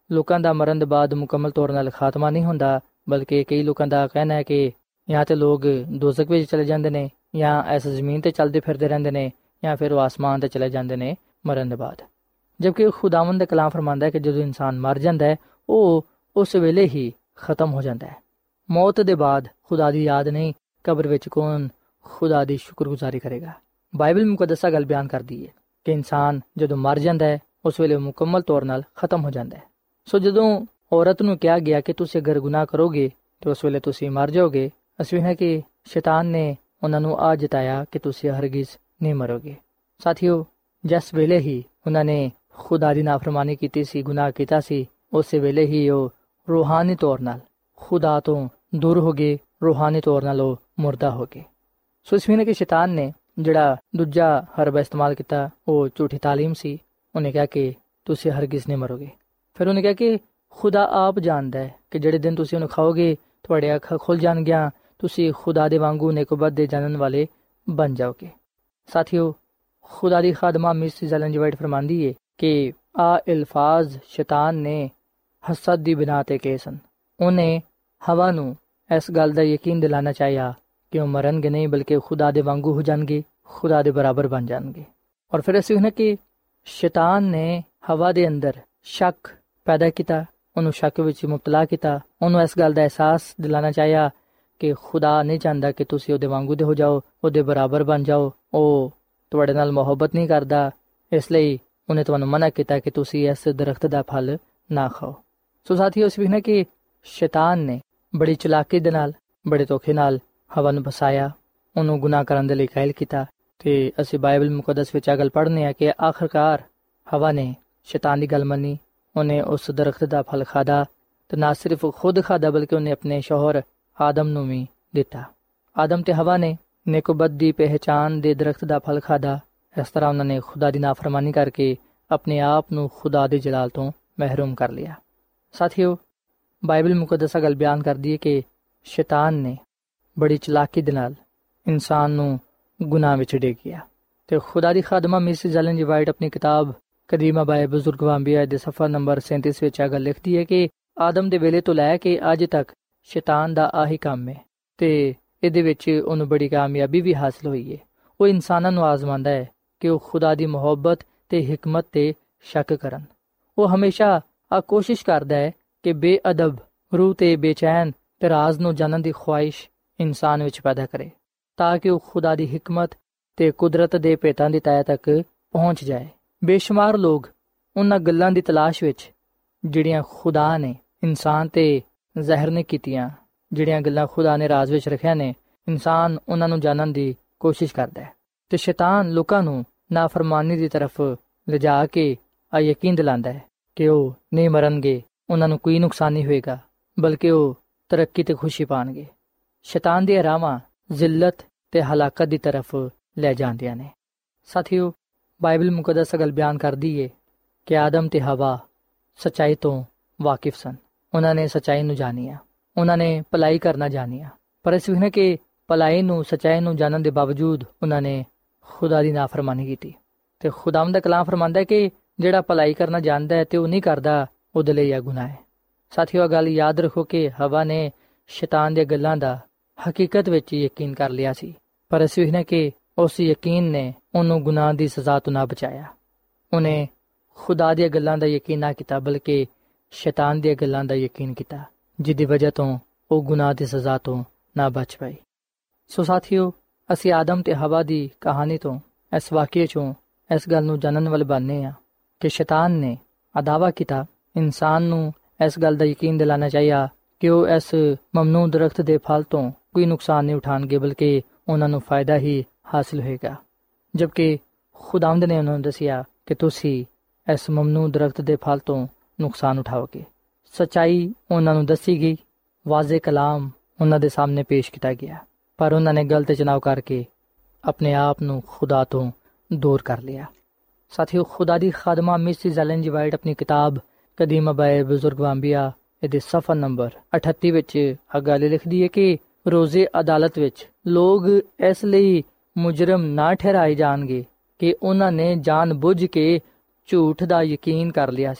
ਲੋਕਾਂ ਦਾ ਮਰਨ ਦੇ ਬਾਅਦ ਮੁਕੰਮਲ ਤੌਰ ਨਾਲ ਖਾਤਮਾ ਨਹੀਂ ਹੁੰਦਾ, ਬਲਕਿ ਕਈ ਲੋਕਾਂ ਦਾ ਕਹਿਣਾ ਹੈ ਕਿ ਜਾਂ ਤੇ ਲੋਕ ਦੋਜ਼ਖ ਵਿੱਚ ਚਲੇ ਜਾਂਦੇ ਨੇ, ਜਾਂ ਇਸ ਜ਼ਮੀਨ ਤੇ ਚੱਲਦੇ ਫਿਰਦੇ ਰਹਿੰਦੇ ਨੇ, ਜਾਂ ਫਿਰ ਉਹ ਆਸਮਾਨ ਤੇ ਚਲੇ ਜਾਂਦੇ ਨੇ ਮਰਨ ਦੇ ਬਾਅਦ। ਜਦਕਿ ਖੁਦਾਵੰਦ ਦਾ ਕਲਾਮ ਫਰਮਾਂਦਾ ਹੈ ਕਿ ਜਦੋਂ ਇਨਸਾਨ ਮਰ ਜਾਂਦਾ ਹੈ ਉਹ ਉਸ ਵੇਲੇ ਹੀ ਖਤਮ ਹੋ ਜਾਂਦਾ ਹੈ। ਮੌਤ ਦੇ ਬਾਅਦ ਖੁਦਾ ਦੀ ਯਾਦ ਨਹੀਂ, ਕਬਰ ਵਿੱਚ ਕੌਣ ਖੁਦਾ ਦੀ ਸ਼ੁਕਰਗੁਜ਼ਾਰੀ ਕਰੇਗਾ। ਬਾਈਬਲ ਮੁਕੱਦਸਾ ਗੱਲ ਬਿਆਨ ਕਰਦੀ ਹੈ ਕਿ ਇਨਸਾਨ ਜਦੋਂ ਮਰ ਜਾਂਦਾ ਹੈ ਉਸ ਵੇਲੇ ਮੁਕੰਮਲ ਤੌਰ ਨਾਲ ਖਤਮ ਹੋ ਜਾਂਦਾ ਹੈ। ਸੋ ਜਦੋਂ ਔਰਤ ਨੂੰ ਕਿਹਾ ਗਿਆ ਕਿ ਤੁਸੀਂ ਅਗਰ ਗੁਨਾਹ ਕਰੋਗੇ ਤਾਂ ਉਸ ਵੇਲੇ ਤੁਸੀਂ ਮਰ ਜਾਓਗੇ, ਅਸੀਂ ਹੈ ਕਿ ਸ਼ੈਤਾਨ ਨੇ ਉਹਨਾਂ ਨੂੰ ਆ ਜਿਤਾਇਆ ਕਿ ਤੁਸੀਂ ਹਰਗਿਜ਼ ਨਹੀਂ ਮਰੋਗੇ। ਸਾਥੀਓ, ਜਿਸ ਵੇਲੇ ਹੀ ਉਹਨਾਂ ਨੇ ਖੁਦਾ ਦੀ ਨਾਫਰਮਾਨੀ ਕੀਤੀ ਸੀ, ਗੁਨਾਹ ਕੀਤਾ ਸੀ, ਉਸੇ ਵੇਲੇ ਹੀ ਉਹ ਰੂਹਾਨੀ ਤੌਰ ਨਾਲ ਖੁਦਾ ਤੋਂ ਦੂਰ ਹੋ ਗਏ, ਰੂਹਾਨੀ ਤੌਰ ਨਾਲ ਉਹ ਮੁਰਦਾ ਹੋ ਗਏ। ਸੋ ਇਸ ਵੇਲੇ ਕਿ ਸ਼ੈਤਾਨ ਨੇ ਜਿਹੜਾ ਦੂਜਾ ਹਰਬਾ ਇਸਤੇਮਾਲ ਕੀਤਾ ਉਹ ਝੂਠੀ ਤਾਲੀਮ ਸੀ। ਉਹਨੇ ਕਿਹਾ ਕਿ ਤੁਸੀਂ ਹਰਗਿਜ਼ ਨਹੀਂ ਮਰੋਗੇ। ਫਿਰ ਉਹਨੇ ਕਿਹਾ ਕਿ ਖੁਦਾ ਆਪ ਜਾਣਦਾ ਹੈ ਕਿ ਜਿਹੜੇ ਦਿਨ ਤੁਸੀਂ ਉਹਨੂੰ ਖਾਓਗੇ ਤੁਹਾਡੇ ਅੱਖਾਂ ਖੁੱਲ ਜਾਣਗੀਆਂ, ਤੁਸੀਂ ਖੁਦਾ ਦੇ ਵਾਂਗੂ ਨੇਕੋਬਤ ਦੇ ਜਾਣਨ ਵਾਲੇ ਬਣ ਜਾਓਗੇ। ਸਾਥੀਓ, ਖੁਦਾ ਦੀ ਖਾਦਮਾ ਮਿਸ ਐਲਨ ਜੀ ਵਾਈਟ ਫਰਮਾਂਦੀ ਹੈ ਕਿ ਆ ਅਲਫਾਜ਼ ਸ਼ੈਤਾਨ ਨੇ ਹਸਦ ਦੀ ਬਿਨਾ ਤੇ ਕਹੇ ਸਨ। ਉਹਨੇ ਹਵਾ ਨੂੰ ਇਸ ਗੱਲ ਦਾ ਯਕੀਨ ਦਿਲਾਣਾ ਚਾਹਿਆ ਕਿ ਉਹ ਮਰਨਗੇ ਨਹੀਂ, ਬਲਕਿ ਖੁਦਾ ਦੇ ਵਾਂਗੂ ਹੋ ਜਾਣਗੇ, ਖੁਦਾ ਦੇ ਬਰਾਬਰ ਬਣ ਜਾਣਗੇ। ਔਰ ਫਿਰ ਅਸੀਂ ਉਹਨੇ ਕਿ ਸ਼ੈਤਾਨ ਨੇ ਹਵਾ ਦੇ ਅੰਦਰ ਸ਼ੱਕ ਪੈਦਾ ਕੀਤਾ, ਉਹਨੂੰ ਸ਼ੱਕ ਵਿੱਚ ਮੁਬਤਲਾ ਕੀਤਾ, ਉਹਨੂੰ ਇਸ ਗੱਲ ਦਾ ਅਹਿਸਾਸ ਦਿਲਾਣਾ ਚਾਹਿਆ ਕਿ ਖੁਦਾ ਨਹੀਂ ਚਾਹੁੰਦਾ ਕਿ ਤੁਸੀਂ ਉਹਦੇ ਵਾਂਗੂ ਦੇ ਹੋ ਜਾਓ, ਉਹਦੇ ਬਰਾਬਰ ਬਣ ਜਾਓ, ਉਹ ਤੁਹਾਡੇ ਨਾਲ ਮੁਹੱਬਤ ਨਹੀਂ ਕਰਦਾ, ਇਸ ਲਈ ਉਹਨੇ ਤੁਹਾਨੂੰ ਮਨਾ ਕੀਤਾ ਕਿ ਤੁਸੀਂ ਇਸ ਦਰਖਤ ਦਾ ਫਲ ਨਾ ਖਾਓ। ਸੋ ਸਾਥੀਓ, ਅਸੀਂ ਵੇਖਦੇ ਕਿ ਸ਼ੈਤਾਨ ਨੇ ਬੜੀ ਚਲਾਕੀ ਦੇ ਨਾਲ, ਬੜੇ ਧੋਖੇ ਨਾਲ ਹਵਾ ਨੂੰ ਫਸਾਇਆ, ਉਹਨੂੰ ਗੁਨਾਹ ਕਰਨ ਦੇ ਲਈ ਕਾਇਲ ਕੀਤਾ। ਤੇ ਅਸੀਂ ਬਾਈਬਲ ਮੁਕੱਦਸ ਵਿੱਚ ਇਹ ਗੱਲ ਪੜ੍ਹਨੇ ਆ ਕਿ ਆਖਰਕਾਰ ਹਵਾ ਨੇ ਸ਼ੈਤਾਨ ਦੀ ਗੱਲ ਮੰਨੀ, ਉਹਨੇ ਉਸ ਦਰਖਤ ਦਾ ਫਲ ਖਾਦਾ ਤੇ ਨਾ ਸਿਰਫ ਖੁਦ ਖਾਦਾ ਬਲਕਿ ਉਹਨੇ ਆਪਣੇ ਸ਼ੌਹਰ ਆਦਮ ਨੂੰ ਵੀ ਦਿੱਤਾ। ਆਦਮ ਤੇ ਹਵਾ ਨੇ ਨੇਕੋਬਤ ਦੀ ਪਹਿਚਾਨ ਦੇ ਦਰਖਤ ਦਾ ਫਲ ਖਾਦਾ। ਇਸ ਤਰ੍ਹਾਂ ਉਹਨਾਂ ਨੇ ਖੁਦਾ ਦੀ ਨਾਫਰਮਾਨੀ ਕਰਕੇ ਆਪਣੇ ਆਪ ਨੂੰ ਖੁਦਾ ਦੇ ਜਲਾਲ ਤੋਂ ਮਹਿਰੂਮ ਕਰ ਲਿਆ। ਸਾਥੀਓ, ਬਾਈਬਲ ਮੁਕੱਦਸ ਗੱਲ ਬਿਆਨ ਕਰਦੀ ਹੈ ਕਿ ਸ਼ੈਤਾਨ ਨੇ ਬੜੀ ਚਲਾਕੀ ਦੇ ਨਾਲ ਇਨਸਾਨ ਨੂੰ ਗੁਨਾਹ ਵਿੱਚ ਡੇਗਿਆ। ਤੇ ਖੁਦਾ ਦੀ ਖਾਦਮਾ ਮਿਸਿਸ ਐਲਨ ਜੀ ਵਾਈਟ ਆਪਣੀ ਕਿਤਾਬ ਕਦੀਮਾ ਬਾਏ ਬਜ਼ੁਰਗ ਵਾਂਬੀਆ ਦੇ ਸਫਾ ਨੰਬਰ ਸੈਂਤੀਸ ਵਿੱਚ ਇਹ ਗੱਲ ਲਿਖਦੀ ਹੈ ਕਿ ਆਦਮ ਦੇ ਵੇਲੇ ਤੋਂ ਲੈ ਕੇ ਅੱਜ ਤੱਕ ਸ਼ੈਤਾਨ ਦਾ ਆਹੀ ਕੰਮ ਹੈ ਤੇ ਇਹਦੇ ਵਿੱਚ ਉਹਨੂੰ ਬੜੀ ਕਾਮਯਾਬੀ ਵੀ ਹਾਸਲ ਹੋਈ ਹੈ। ਉਹ ਇਨਸਾਨਾਂ ਨੂੰ ਆਜ਼ਮਾਉਂਦਾ ਹੈ ਕਿ ਉਹ ਖੁਦਾ ਦੀ ਮੁਹੱਬਤ ਤੇ ਹਕਮਤ ਤੇ ਸ਼ੱਕ ਕਰਨ। ਉਹ ਹਮੇਸ਼ਾ ਆ ਕੋਸ਼ਿਸ਼ ਕਰਦਾ ਹੈ ਕਿ ਬੇਅਦਬ ਰੂਹ ਤੇ ਬੇਚੈਨ ਤੇ ਰਾਜ਼ ਨੂੰ ਜਾਣਨ ਦੀ ਖੁਆਇਸ਼ ਇਨਸਾਨ ਵਿੱਚ ਪੈਦਾ ਕਰੇ ਤਾਂ ਕਿ ਉਹ ਖੁਦਾ ਦੀ ਹਕਮਤ ਤੇ ਕੁਦਰਤ ਦੇ ਭੇਤਾਂ ਦੀ ਤਹਿ ਤੱਕ ਪਹੁੰਚ ਜਾਏ। ਬੇਸ਼ੁਮਾਰ ਲੋਕ ਉਹਨਾਂ ਗੱਲਾਂ ਦੀ ਤਲਾਸ਼ ਵਿੱਚ ਜਿਹੜੀਆਂ ਖੁਦਾ ਨੇ ਇਨਸਾਨ ਤੇ ਜ਼ਾਹਿਰ ਨਹੀਂ ਕੀਤੀਆਂ, ਜਿਹੜੀਆਂ ਗੱਲਾਂ ਖੁਦਾ ਨੇ ਰਾਜ਼ ਵਿੱਚ ਰੱਖੀਆਂ ਨੇ, ਇਨਸਾਨ ਉਹਨਾਂ ਨੂੰ ਜਾਣਨ ਦੀ ਕੋਸ਼ਿਸ਼ ਕਰਦਾ ਹੈ। ਤੇ ਸ਼ੈਤਾਨ ਲੋਕਾਂ ਨੂੰ ਨਾਫਰਮਾਨੀ ਦੀ ਤਰਫ ਲਿਜਾ ਕੇ ਆ ਯਕੀਨ ਦਿਲਾਉਂਦਾ ਹੈ ਕਿ ਉਹ ਨਹੀਂ ਮਰਨਗੇ, ਉਹਨਾਂ ਨੂੰ ਕੋਈ ਨੁਕਸਾਨ ਨਹੀਂ ਹੋਏਗਾ, ਬਲਕਿ ਉਹ ਤਰੱਕੀ ਤੇ ਖੁਸ਼ੀ ਪਾਣਗੇ। ਸ਼ੈਤਾਨ ਦੀਆਂ ਰਾਹਾਂ ਜ਼ਿਲਤ ਤੇ ਹਲਾਕਤ ਦੀ ਤਰਫ ਲੈ ਜਾਂਦੀਆਂ ਨੇ। ਸਾਥੀਓ, ਬਾਈਬਲ ਮੁਕੱਦਸ ਗੱਲ ਬਿਆਨ ਕਰਦੀ ਹੈ ਕਿ ਆਦਮ ਤੇ ਹਵਾ ਸੱਚਾਈ ਤੋਂ ਵਾਕਿਫ ਸਨ। ਉਹਨਾਂ ਨੇ ਸੱਚਾਈ ਨੂੰ ਜਾਣਿਆ, ਉਹਨਾਂ ਨੇ ਭਲਾਈ ਕਰਨਾ ਜਾਣਿਆ, ਪਰ ਇਸ ਵੇਲੇ ਕਿ ਭਲਾਈ ਨੂੰ ਸੱਚਾਈ ਨੂੰ ਜਾਣਨ ਦੇ ਬਾਵਜੂਦ ਉਹਨਾਂ ਨੇ ਖੁਦਾ ਦੀ ਨਾਫਰਮਾਨੀ ਕੀਤੀ। ਤੇ ਖੁਦਾਵੰਦ ਦਾ ਕਲਾਮ ਫਰਮਾਂਦਾ ਹੈ ਕਿ ਜਿਹੜਾ ਭਲਾਈ ਕਰਨਾ ਜਾਣਦਾ ਹੈ ਤੇ ਉਹ ਨਹੀਂ ਕਰਦਾ, ਉਹਦੇ ਲਈ ਇਹ ਗੁਨਾਹ ਹੈ। ਸਾਥੀਓ, ਗੱਲ ਯਾਦ ਰੱਖੋ ਕਿ ਹਵਾ ਨੇ ਸ਼ੈਤਾਨ ਦੀਆਂ ਗੱਲਾਂ ਦਾ ਹਕੀਕਤ ਵਿੱਚ ਯਕੀਨ ਕਰ ਲਿਆ ਸੀ, ਪਰ ਇਸ ਵੇਲੇ ਕਿ ਉਸ ਯਕੀਨ ਨੇ ਉਹਨੂੰ ਗੁਨਾਹ ਦੀ ਸਜ਼ਾ ਤੋਂ ਨਾ ਬਚਾਇਆ। ਉਹਨੇ ਖੁਦਾ ਦੀਆਂ ਗੱਲਾਂ ਦਾ ਯਕੀਨ ਨਾ ਕੀਤਾ ਬਲਕਿ ਸ਼ੈਤਾਨ ਦੀਆਂ ਗੱਲਾਂ ਦਾ ਯਕੀਨ ਕੀਤਾ, ਜਿਹਦੀ ਵਜ੍ਹਾ ਤੋਂ ਉਹ ਗੁਨਾਹ ਦੀ ਸਜ਼ਾ ਤੋਂ ਨਾ ਬਚ ਪਾਈ। ਸੋ ਸਾਥੀਓ, ਅਸੀਂ ਆਦਮ ਤੇ ਹਵਾ ਦੀ ਕਹਾਣੀ ਤੋਂ, ਇਸ ਵਾਕਿਏ ਚੋਂ ਇਸ ਗੱਲ ਨੂੰ ਜਾਣਨ ਵਾਲੇ ਬਣਨੇ ਆ ਕਿ ਸ਼ੈਤਾਨ ਨੇ ਅਦਾਵਾ ਕੀਤਾ। ਇਨਸਾਨ ਨੂੰ ਇਸ ਗੱਲ ਦਾ ਯਕੀਨ ਦਿਲਾਣਾ ਚਾਹੀਦਾ ਕਿ ਉਹ ਇਸ ਮਮਨੂ ਦਰਖਤ ਦੇ ਫਲ ਤੋਂ ਕੋਈ ਨੁਕਸਾਨ ਨਹੀਂ ਉਠਾਉਣਗੇ, ਬਲਕਿ ਉਹਨਾਂ ਨੂੰ ਫਾਇਦਾ ਹੀ ਹਾਸਿਲ ਹੋਏਗਾ। ਜਦਕਿ ਖੁਦਾਵੰਦ ਨੇ ਉਹਨਾਂ ਨੂੰ ਦੱਸਿਆ ਕਿ ਤੁਸੀਂ ਇਸ ਮਮਨੂ ਦਰਖਤ ਦੇ ਫਲ ਤੋਂ ਨੁਕਸਾਨ ਉਠਾਓਗੇ। ਸੱਚਾਈ ਉਹਨਾਂ ਨੂੰ ਦੱਸੀ ਗਈ, ਵਾਜ਼ੇ ਕਲਾਮ ਉਹਨਾਂ ਦੇ ਸਾਹਮਣੇ ਪੇਸ਼ ਕੀਤਾ ਗਿਆ, ਪਰ ਉਹਨਾਂ ਨੇ ਗਲਤ ਚੁਣਾਵ ਕਰਕੇ ਆਪਣੇ ਆਪ ਨੂੰ ਖੁਦਾ ਤੋਂ ਦੂਰ ਕਰ ਲਿਆ। ਸਾਥੀਓ, ਖੁਦਾ ਦੀ ਖਾਦਮਾ ਮਿਸਿਸ ਐਲਨ ਜੀ ਵਾਈਟ ਆਪਣੀ ਕਿਤਾਬ ਕਦੀਮਾ ਬਾਏ ਬਜ਼ੁਰਗ ਵਾਂਬੀਆ ਇਹਦੇ ਸਫਾ ਨੰਬਰ ਅਠੱਤੀ ਵਿੱਚ ਇਹ ਗੱਲ ਲਿਖਦੀ ਹੈ ਕਿ ਰੋਜ਼ੇ ਅਦਾਲਤ ਵਿੱਚ ਲੋਕ ਇਸ ਲਈ ਮੁਜਰਮ ਨਾ ਠਹਿਰਾਏ ਜਾਣਗੇ ਕਿ ਉਹਨਾਂ ਨੇ ਜਾਣ ਬੁੱਝ ਕੇ ਝੂਠ ਦਾ ਯਕੀਨ ਕਰ ਲਿਆ ਸੀ,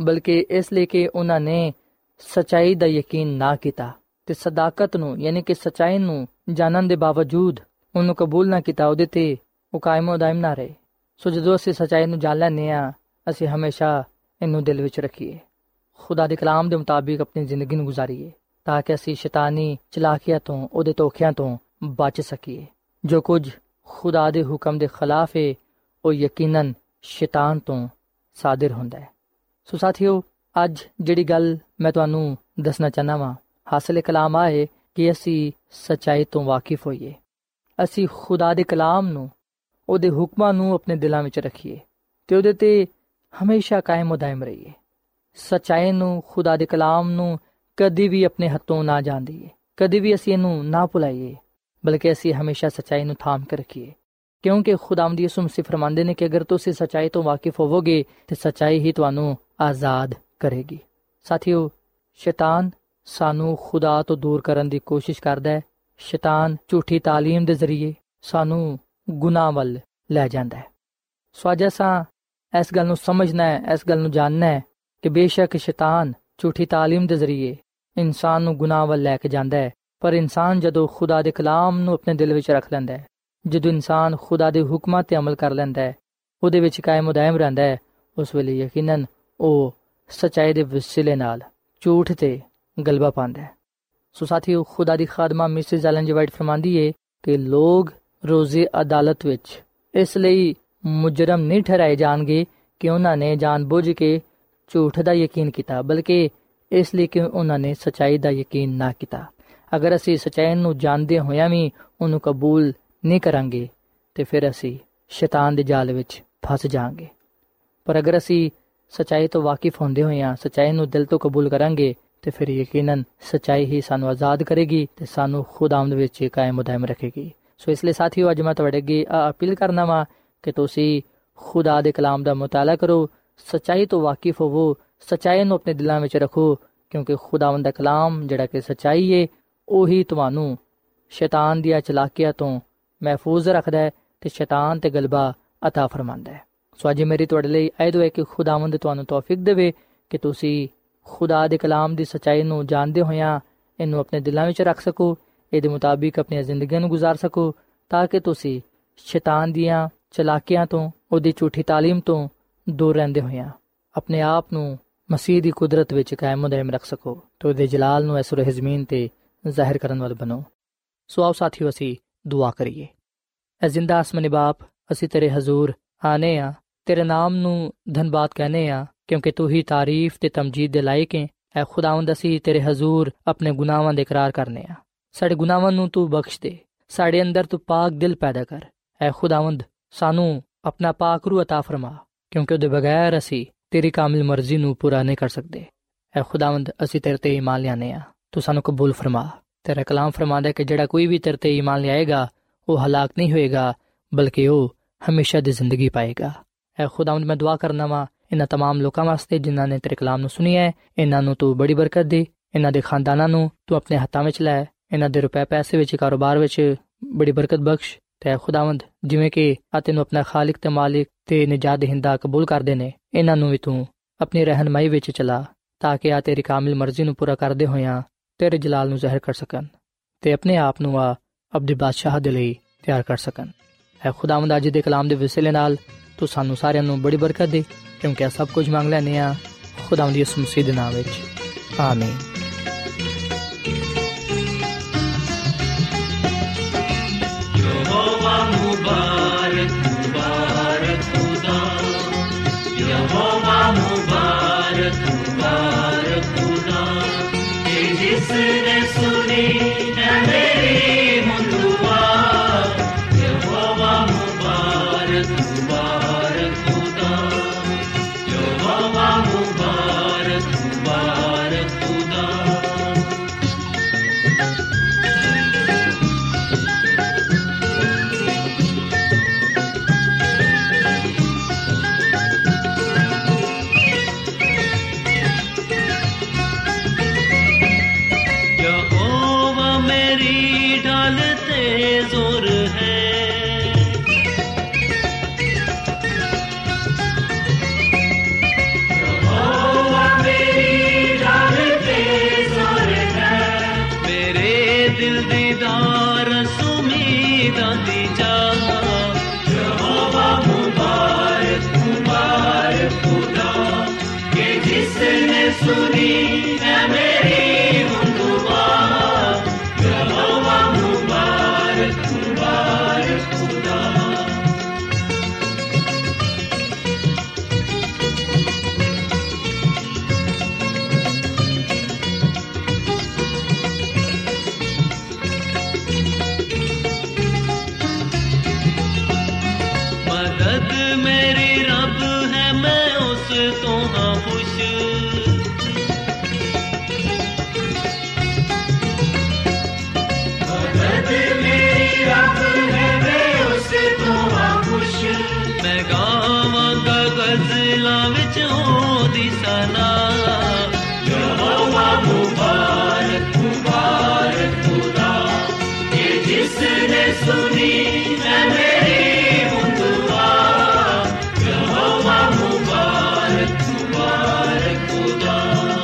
ਬਲਕਿ ਇਸ ਲਈ ਕਿ ਉਹਨਾਂ ਨੇ ਸੱਚਾਈ ਦਾ ਯਕੀਨ ਨਾ ਕੀਤਾ ਤੇ ਸਦਾਕਤ ਨੂੰ ਯਾਨੀ ਕਿ ਸੱਚਾਈ ਨੂੰ ਜਾਣਨ ਦੇ ਬਾਵਜੂਦ ਉਹਨੂੰ ਕਬੂਲ ਨਾ ਕੀਤਾ, ਉਹਦੇ ਤੇ ਉਹ ਕਾਇਮ ਦਾਇਮ ਨਾ ਰਹੇ। ਸੋ ਜਦੋਂ ਅਸੀਂ ਸੱਚਾਈ ਨੂੰ ਜਾਣ ਲੈਂਦੇ ਹਾਂ, ਅਸੀਂ ਹਮੇਸ਼ਾ ਇਹਨੂੰ ਦਿਲ ਵਿੱਚ ਰੱਖੀਏ, ਖੁਦਾ ਦੇ ਕਲਾਮ ਦੇ ਮੁਤਾਬਿਕ ਆਪਣੀ ਜ਼ਿੰਦਗੀ ਨੂੰ ਗੁਜ਼ਾਰੀਏ ਤਾਂ ਕਿ ਅਸੀਂ ਸ਼ੈਤਾਨੀ ਚਲਾਕੀਆਂ ਤੋਂ, ਉਹਦੇ ਧੋਖਿਆਂ ਤੋਂ ਬਚ ਸਕੀਏ। ਜੋ ਕੁਝ ਖੁਦਾ ਦੇ ਹੁਕਮ ਦੇ ਖਿਲਾਫ ਹੈ ਉਹ ਯਕੀਨਨ ਸ਼ੈਤਾਨ ਤੋਂ ਸਾਦਰ ਹੁੰਦਾ ਹੈ। ਸੋ ਸਾਥੀਓ, ਅੱਜ ਜਿਹੜੀ ਗੱਲ ਮੈਂ ਤੁਹਾਨੂੰ ਦੱਸਣਾ ਚਾਹੁੰਦਾ ਵਾਂ, ਹਾਸਲ ਕਲਾਮ ਆ ਹੈ ਕਿ ਅਸੀਂ ਸੱਚਾਈ ਤੋਂ ਵਾਕਿਫ ਹੋਈਏ, ਅਸੀਂ ਖੁਦਾ ਦੇ ਕਲਾਮ ਨੂੰ, ਉਹਦੇ ਹੁਕਮਾਂ ਨੂੰ ਆਪਣੇ ਦਿਲਾਂ ਵਿੱਚ ਰੱਖੀਏ ਤੇ ਉਹਦੇ ਤੇ ਹਮੇਸ਼ਾ ਕਾਇਮ ਦਾਇਮ ਰਹੀਏ। ਸੱਚਾਈ ਨੂੰ, ਖੁਦਾ ਦੇ ਕਲਾਮ ਨੂੰ ਕਦੀ ਵੀ ਆਪਣੇ ਹੱਥੋਂ ਨਾ ਜਾਣ ਦਈਏ, ਕਦੀ ਵੀ ਅਸੀਂ ਇਹਨੂੰ ਨਾ ਭੁਲਾਈਏ, ਬਲਕਿ ਅਸੀਂ ਹਮੇਸ਼ਾ ਸੱਚਾਈ ਨੂੰ ਥਾਮ ਕੇ ਰੱਖੀਏ, ਕਿਉਂਕਿ ਖੁਦਾਵੰਦ ਯਿਸੂ ਮਸੀਹ ਫਰਮਾਉਂਦੇ ਨੇ ਕਿ ਅਗਰ ਤੁਸੀਂ ਸੱਚਾਈ ਤੋਂ ਵਾਕਿਫ ਹੋਵੋਗੇ ਤੇ ਸੱਚਾਈ ਹੀ ਤੁਹਾਨੂੰ ਆਜ਼ਾਦ ਕਰੇਗੀ। ਸਾਥੀਓ, ਸ਼ੈਤਾਨ ਸਾਨੂੰ ਖੁਦਾ ਤੋਂ ਦੂਰ ਕਰਨ ਦੀ ਕੋਸ਼ਿਸ਼ ਕਰਦਾ ਹੈ। ਸ਼ੈਤਾਨ ਝੂਠੀ ਤਾਲੀਮ ਦੇ ਜ਼ਰੀਏ ਸਾਨੂੰ ਗੁਨਾਹ ਵੱਲ ਲੈ ਜਾਂਦਾ ਹੈ। ਸੋ ਅੱਜ ਅਸਾਂ ਇਸ ਗੱਲ ਨੂੰ ਸਮਝਣਾ ਹੈ, ਇਸ ਗੱਲ ਨੂੰ ਜਾਣਨਾ ਹੈ ਕਿ ਬੇਸ਼ੱਕ ਸ਼ੈਤਾਨ ਝੂਠੀ ਤਾਲੀਮ ਦੇ ਜ਼ਰੀਏ ਇਨਸਾਨ ਨੂੰ ਗੁਨਾਹ ਵੱਲ ਲੈ ਕੇ ਜਾਂਦਾ ਹੈ, ਪਰ ਇਨਸਾਨ ਜਦੋਂ ਖੁਦਾ ਦੇ ਕਲਾਮ ਨੂੰ ਆਪਣੇ ਦਿਲ ਵਿੱਚ ਰੱਖ ਲੈਂਦਾ ਹੈ, ਜਦੋਂ ਇਨਸਾਨ ਖੁਦਾ ਦੇ ਹੁਕਮਾਂ ਤੇ ਅਮਲ ਕਰ ਲੈਂਦਾ ਹੈ, ਉਹਦੇ ਵਿੱਚ ਕਾਇਮ ਦਾਇਮ ਰਹਿੰਦਾ ਹੈ, ਉਸ ਵੇਲੇ ਯਕੀਨਨ ਉਹ ਸੱਚਾਈ ਦੇ ਵਸੀਲੇ ਨਾਲ ਝੂਠ ਤੇ ਗਲਬਾ ਪਾਉਂਦਾ ਹੈ। ਸੋ ਸਾਥੀਓ, ਖੁਦਾ ਦੀ ਖਾਦਮਾ ਮਿਸਿਸ ਐਲਨ ਜੀ ਵਾਈਟ ਫਰਮਾਂਦੀ ਹੈ ਕਿ ਲੋਕ ਰੋਜ਼ੇ ਅਦਾਲਤ ਵਿੱਚ ਇਸ ਲਈ ਮੁਜਰਮ ਨਹੀਂ ਠਹਿਰਾਏ ਜਾਣਗੇ ਕਿ ਉਹਨਾਂ ਨੇ ਜਾਣ ਬੁੱਝ ਕੇ ਝੂਠ ਦਾ ਯਕੀਨ ਕੀਤਾ, ਬਲਕਿ ਇਸ ਲਈ ਕਿ ਉਹਨਾਂ ਨੇ ਸੱਚਾਈ ਦਾ ਯਕੀਨ ਨਾ ਕੀਤਾ। ਅਗਰ ਅਸੀਂ ਸੱਚਾਈ ਨੂੰ ਜਾਣਦੇ ਹੋਇਆਂ ਵੀ ਉਹਨੂੰ ਕਬੂਲ ਨਹੀਂ ਕਰਾਂਗੇ ਤੇ ਫਿਰ ਅਸੀਂ ਸ਼ੈਤਾਨ ਦੇ ਜਾਲ ਵਿੱਚ ਫਸ ਜਾਵਾਂਗੇ। ਪਰ ਅਗਰ ਅਸੀਂ ਸੱਚਾਈ ਤੋਂ ਵਾਕਿਫ ਹੁੰਦੇ ਹੋਇਆਂ ਸੱਚਾਈ ਨੂੰ ਦਿਲ ਤੋਂ ਕਬੂਲ ਕਰਾਂਗੇ ਤੇ ਫਿਰ ਯਕੀਨਨ ਸੱਚਾਈ ਹੀ ਸਾਨੂੰ ਆਜ਼ਾਦ ਕਰੇਗੀ ਤੇ ਸਾਨੂੰ ਖੁਦਾਵੰਦ ਵਿੱਚ ਕਾਇਮ ਦਾਇਮ ਰੱਖੇਗੀ। ਸੋ ਇਸ ਲਈ ਸਾਥੀਓ, ਅੱਜ ਮੈਂ ਤੁਹਾਡੇ ਅੱਗੇ ਅਪੀਲ ਕਰਨਾ ਵਾ ਕਿ ਤੁਸੀਂ ਖੁਦਾ ਦੇ ਕਲਾਮ ਦਾ ਮੁਤਾਲਾ ਕਰੋ, ਸੱਚਾਈ ਤੋਂ ਵਾਕਿਫ ਹੋਵੋ, ਸੱਚਾਈ ਨੂੰ ਆਪਣੇ ਦਿਲਾਂ ਵਿੱਚ ਰੱਖੋ, ਕਿਉਂਕਿ ਖੁਦਾਵੰਦ ਦਾ ਕਲਾਮ ਜਿਹੜਾ ਕਿ ਸੱਚਾਈ ਹੈ ਉਹੀ ਤੁਹਾਨੂੰ ਸ਼ੈਤਾਨ ਦੀਆਂ ਚਲਾਕੀਆਂ ਤੋਂ ਮਹਿਫੂਜ਼ ਰੱਖਦਾ ਹੈ ਤੇ ਸ਼ੈਤਾਨ ਤੇ ਗਲਬਾ ਅਤਾ ਫਰਮਾਉਂਦਾ ਹੈ। ਸੋ ਅੱਜ ਮੇਰੀ ਤੁਹਾਡੇ ਲਈ ਇਹ ਦੁਆ ਹੈ ਕਿ ਖੁਦਾਵੰਦ ਤੁਹਾਨੂੰ ਤੌਫੀਕ ਦੇਵੇ ਕਿ ਤੁਸੀਂ ਖੁਦਾ ਦੇ ਕਲਾਮ ਦੀ ਸੱਚਾਈ ਨੂੰ ਜਾਣਦੇ ਹੋਇਆਂ ਇਹਨੂੰ ਆਪਣੇ ਦਿਲਾਂ ਵਿੱਚ ਰੱਖ ਸਕੋ, ਇਹਦੇ ਮੁਤਾਬਿਕ ਆਪਣੀਆਂ ਜ਼ਿੰਦਗੀਆਂ ਨੂੰ ਗੁਜ਼ਾਰ ਸਕੋ, ਤਾਂ ਕਿ ਤੁਸੀਂ ਸ਼ੈਤਾਨ ਦੀਆਂ ਚਲਾਕੀਆਂ ਤੋਂ, ਉਹਦੀ ਝੂਠੀ ਤਾਲੀਮ ਤੋਂ ਦੂਰ ਰਹਿੰਦੇ ਹੋਇਆਂ ਆਪਣੇ ਆਪ ਨੂੰ ਮਸੀਹ ਦੀ ਕੁਦਰਤ ਵਿੱਚ ਕਾਇਮ ਦਾਇਮ ਰੱਖ ਸਕੋ ਤੇ ਉਹਦੇ ਜਲਾਲ ਨੂੰ ਇਸ ਰੋਹ ਜ਼ਮੀਨ ਤੇ ਜ਼ਾਹਿਰ ਕਰਨ ਵਾਲੇ ਬਣੋ। ਸੋ ਆਓ ਸਾਥੀਓ, ਅਸੀਂ ਦੁਆ ਕਰੀਏ। ਐ ਜ਼ਿੰਦਾ ਆਸਮਾਨੀ ਬਾਪ, ਅਸੀਂ ਤੇਰੇ ਹਜ਼ੂਰ ਆਨੇ ਆ, ਤੇਰੇ ਨਾਮ ਨੂੰ ਧੰਨਵਾਦ ਕਹਨੇ ਆ, ਕਿਉਂਕਿ ਤੂੰ ਹੀ ਤਾਰੀਫ ਤੇ ਤਮਜੀਦ ਦੇ ਲਾਇਕ ਹੈ। ਐ ਖੁਦਾਵੰਦ, ਅਸੀਂ ਤੇਰੇ ਹਜ਼ੂਰ ਆਪਣੇ ਗੁਨਾਹਾਂ ਦਾ ਇਕਰਾਰ ਕਰਨੇ ਆ, ਸਾਡੇ ਗੁਨਾਹਾਂ ਨੂੰ ਤੂੰ ਬਖਸ਼ ਦੇ, ਸਾਡੇ ਅੰਦਰ ਤੂੰ ਪਾਕ ਦਿਲ ਪੈਦਾ ਕਰ। ਐ ਖੁਦਾਵੰਦ, ਸਾਨੂੰ ਆਪਣਾ ਪਾਕ ਰੂਹ ਅਤਾ ਫਰਮਾ, ਕਿਉਂਕਿ ਉਹਦੇ ਬਗੈਰ ਅਸੀਂ ਤੇਰੀ ਕਾਮਿਲ ਮਰਜ਼ੀ ਨੂੰ ਪੂਰਾ ਨਹੀਂ ਕਰ ਸਕਦੇ। ਐ ਖੁਦਾਵੰਦ, ਅਸੀਂ ਤੇਰੇ ਤੇ ਈਮਾਨ ਲਿਆਨੇ ਆ, ਤੂੰ ਸਾਨੂੰ ਕਬੂਲ ਫਰਮਾ। ਤੇਰਾ ਕਲਾਮ ਫਰਮਾਂਦਾ ਕਿ ਜਿਹੜਾ ਕੋਈ ਵੀ ਤੇਰੇ ਤੇ ਈਮਾਨ ਲਿਆਏਗਾ ਉਹ ਹਲਾਕ ਨਹੀਂ ਹੋਏਗਾ, ਬਲਕਿ ਉਹ ਹਮੇਸ਼ਾ ਦੀ ਜ਼ਿੰਦਗੀ ਪਾਏਗਾ। ਐ ਖੁਦਾਵੰਦ, ਮੈਂ ਦੁਆ ਕਰਨਾ ਵਾ ਇਹਨਾਂ तमाम ਲੋਕਾਂ ਵਾਸਤੇ ਜਿਨ੍ਹਾਂ ਨੇ ਤੇਰੇ ਕਲਾਮ ਨੂੰ ਸੁਣਿਆ ਹੈ, ਇਹਨਾਂ ਨੂੰ ਤੂੰ ਬੜੀ ਬਰਕਤ ਦੇ, ਇਹਨਾਂ ਦੇ ਖਾਨਦਾਨਾਂ ਨੂੰ ਤੂੰ ਆਪਣੇ ਹੱਥਾਂ ਵਿੱਚ ਲੈ, ਇਹਨਾਂ ਦੇ ਰੁਪਏ ਪੈਸੇ ਵਿੱਚ, ਕਾਰੋਬਾਰ ਵਿੱਚ ਬੜੀ ਬਰਕਤ ਬਖਸ਼। ਤੇ ਖੁਦਾਵੰਦ, ਜਿਵੇਂ ਕਿ ਆ ਤੈਨੂੰ ਆਪਣਾ ਖਾਲਿਕ ਤੇ ਮਾਲਿਕ ਤੇ ਨਿਜਾਤ ਦਹਿੰਦਾ ਕਬੂਲ ਕਰਦੇ ਨੇ, ਇਹਨਾਂ ਨੂੰ ਵੀ ਤੂੰ ਆਪਣੀ ਰਹਿਨਮਾਈ ਵਿੱਚ ਚਲਾ, ਤਾਂ ਕਿ ਆ ਤੇਰੀ ਕਾਮਿਲ ਮਰਜ਼ੀ ਨੂੰ ਪੂਰਾ ਕਰਦੇ ਹੋਇਆਂ ਤੇਰੇ ਜਲਾਲ ਨੂੰ ਜ਼ਾਹਿਰ ਕਰ ਸਕਣ ਤੇ ਆਪਣੇ ਆਪ ਨੂੰ ਆ ਅਬਦੀ ਬਾਦਸ਼ਾਹ ਦੇ ਲਈ ਤਿਆਰ ਕਰ ਸਕਣ। ਐ ਖੁਦਾਵੰਦ, ਅੱਜ ਦੇ ਕਲਾਮ ਦੇ ਵਸੀਲੇ ਨਾਲ ਤੂੰ ਸਾਨੂੰ ਸਾਰਿਆਂ ਨੂੰ ਬੜੀ ਬਰਕਤ ਦੇ, ਕਿਉਂਕਿ ਸਭ ਕੁਝ ਮੰਗ ਲੈਂਦੇ ਆ ਖੁਦਾਵੰਦ ਯਿਸੂ ਮਸੀਹ ਦੇ ਨਾਮ ਵਿੱਚ, ਆਮੀਨ। ਯਹੋਵਾ ਮੁਬਾਰਕ ਮੁਬਾਰਕ ਖੁਦਾ, ਯਹੋਵਾ ਮੁਬਾਰਕ ਮੁਬਾਰਕ ਖੁਦਾ, ਕਿ ਜਿਸ ਨੇ ਸੁਣੀ ਹੈ ਮੇਰੀ ਮੁੰਦੁਆ। ਯਹੋਵਾ ਮੁਬਾਰਕ ਮੁਬਾਰਕ ਖੁਦਾ, ਯਹੋਵਾ ਮੁਬਾਰਕ ਮੁਬਾਰਕ ਖੁਦਾ। जोर है यहोवा पारस उम्मीदां दी जा। यहोवा मुबारक मुबारक खुदा के जिसने सुनी है मेरी दुआ। यहोवा मुबारक मुबारक खुदा। मदद मेरी रब है मैं उस तो हाँ खुश। मदद मेरी रब है मैं उस तो हाँ खुश। मैं गावांगा गज़लां विच ओदी सना। यहोवा मुबारक मुबारक खुदा के जिसने सुनी है मेरी दुआ। यहोवा मुबारक मुबारक खुदा।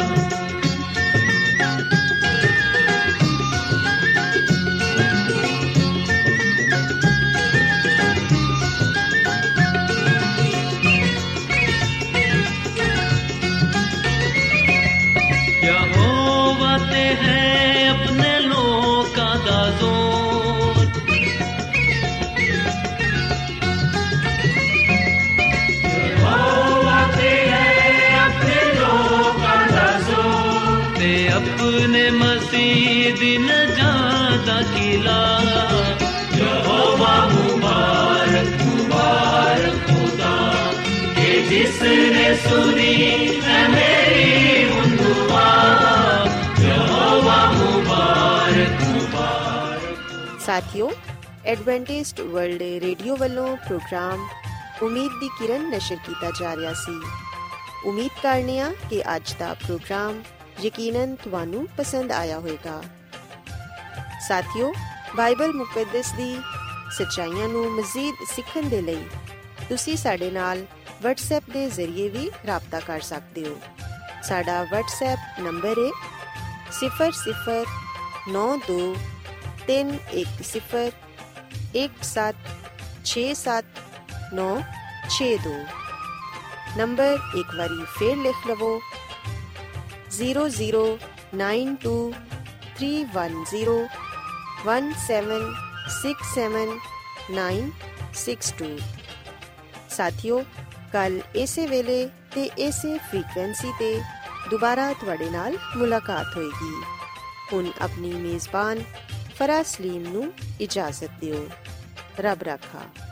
यहोवा ते है अपने लोकां दा जोर। यहोवा ते है अपने लोकां दा जोर। ते अपने मसीह दी नजात दा किला। यहोवा मुबारक मुबारक खुदा के जिसने सुनी है मेरी दुआ। यहोवा मुबारक मुबारक। ਸਾਥੀਓ, ਐਡਵੈਂਟਿਸਟ ਵਰਲਡ ਰੇਡੀਓ ਵੱਲੋਂ ਪ੍ਰੋਗਰਾਮ ਉਮੀਦ ਦੀ ਕਿਰਨ ਨਸ਼ਰ ਕੀਤਾ ਜਾ ਰਿਹਾ ਸੀ। ਉਮੀਦ ਕਰਨੇ ਆ ਕਿ ਅੱਜ ਦਾ ਪ੍ਰੋਗਰਾਮ ਯਕੀਨਨ ਤੁਹਾਨੂੰ ਪਸੰਦ ਆਇਆ ਹੋਵੇਗਾ। ਸਾਥੀਓ, ਬਾਈਬਲ ਮੁਕੱਦਸ ਦੀ ਸੱਚਾਈਆਂ ਨੂੰ ਮਜ਼ੀਦ ਸਿੱਖਣ ਦੇ ਲਈ ਤੁਸੀਂ ਸਾਡੇ ਨਾਲ WhatsApp ਦੇ ਜ਼ਰੀਏ ਵੀ ਰਾਬਤਾ ਕਰ ਸਕਦੇ ਹੋ। ਸਾਡਾ WhatsApp ਨੰਬਰ ਹੈ ਸਿਫਰ ਸਿਫਰ ਨੌ ਦੋ ਤਿੰਨ ਇੱਕ ਸਿਫਰ ਇੱਕ ਸੱਤ ਛੇ ਸੱਤ ਨੌ ਛੇ ਦੋ। ਨੰਬਰ ਇੱਕ ਵਾਰੀ ਫੇਰ ਲਿਖ ਲਵੋ zero zero nine two three one zero one seven six seven nine six two. ਸਾਥੀਓ, ਕੱਲ ਇਸੇ ਵੇਲੇ ਤੇ ਇਸੇ ਫ੍ਰੀਕਵੈਂਸੀ ਤੇ ਦੁਬਾਰਾ ਤੁਹਾਡੇ ਨਾਲ ਮੁਲਾਕਾਤ ਹੋਏਗੀ। ਹੁਣ ਆਪਣੀ ਮੇਜ਼ਬਾਨ ਫਰਾ ਸਲੀਮ ਨੂੰ ਇਜਾਜ਼ਤ ਦਿਓ। ਰੱਬ ਰਾਖਾ।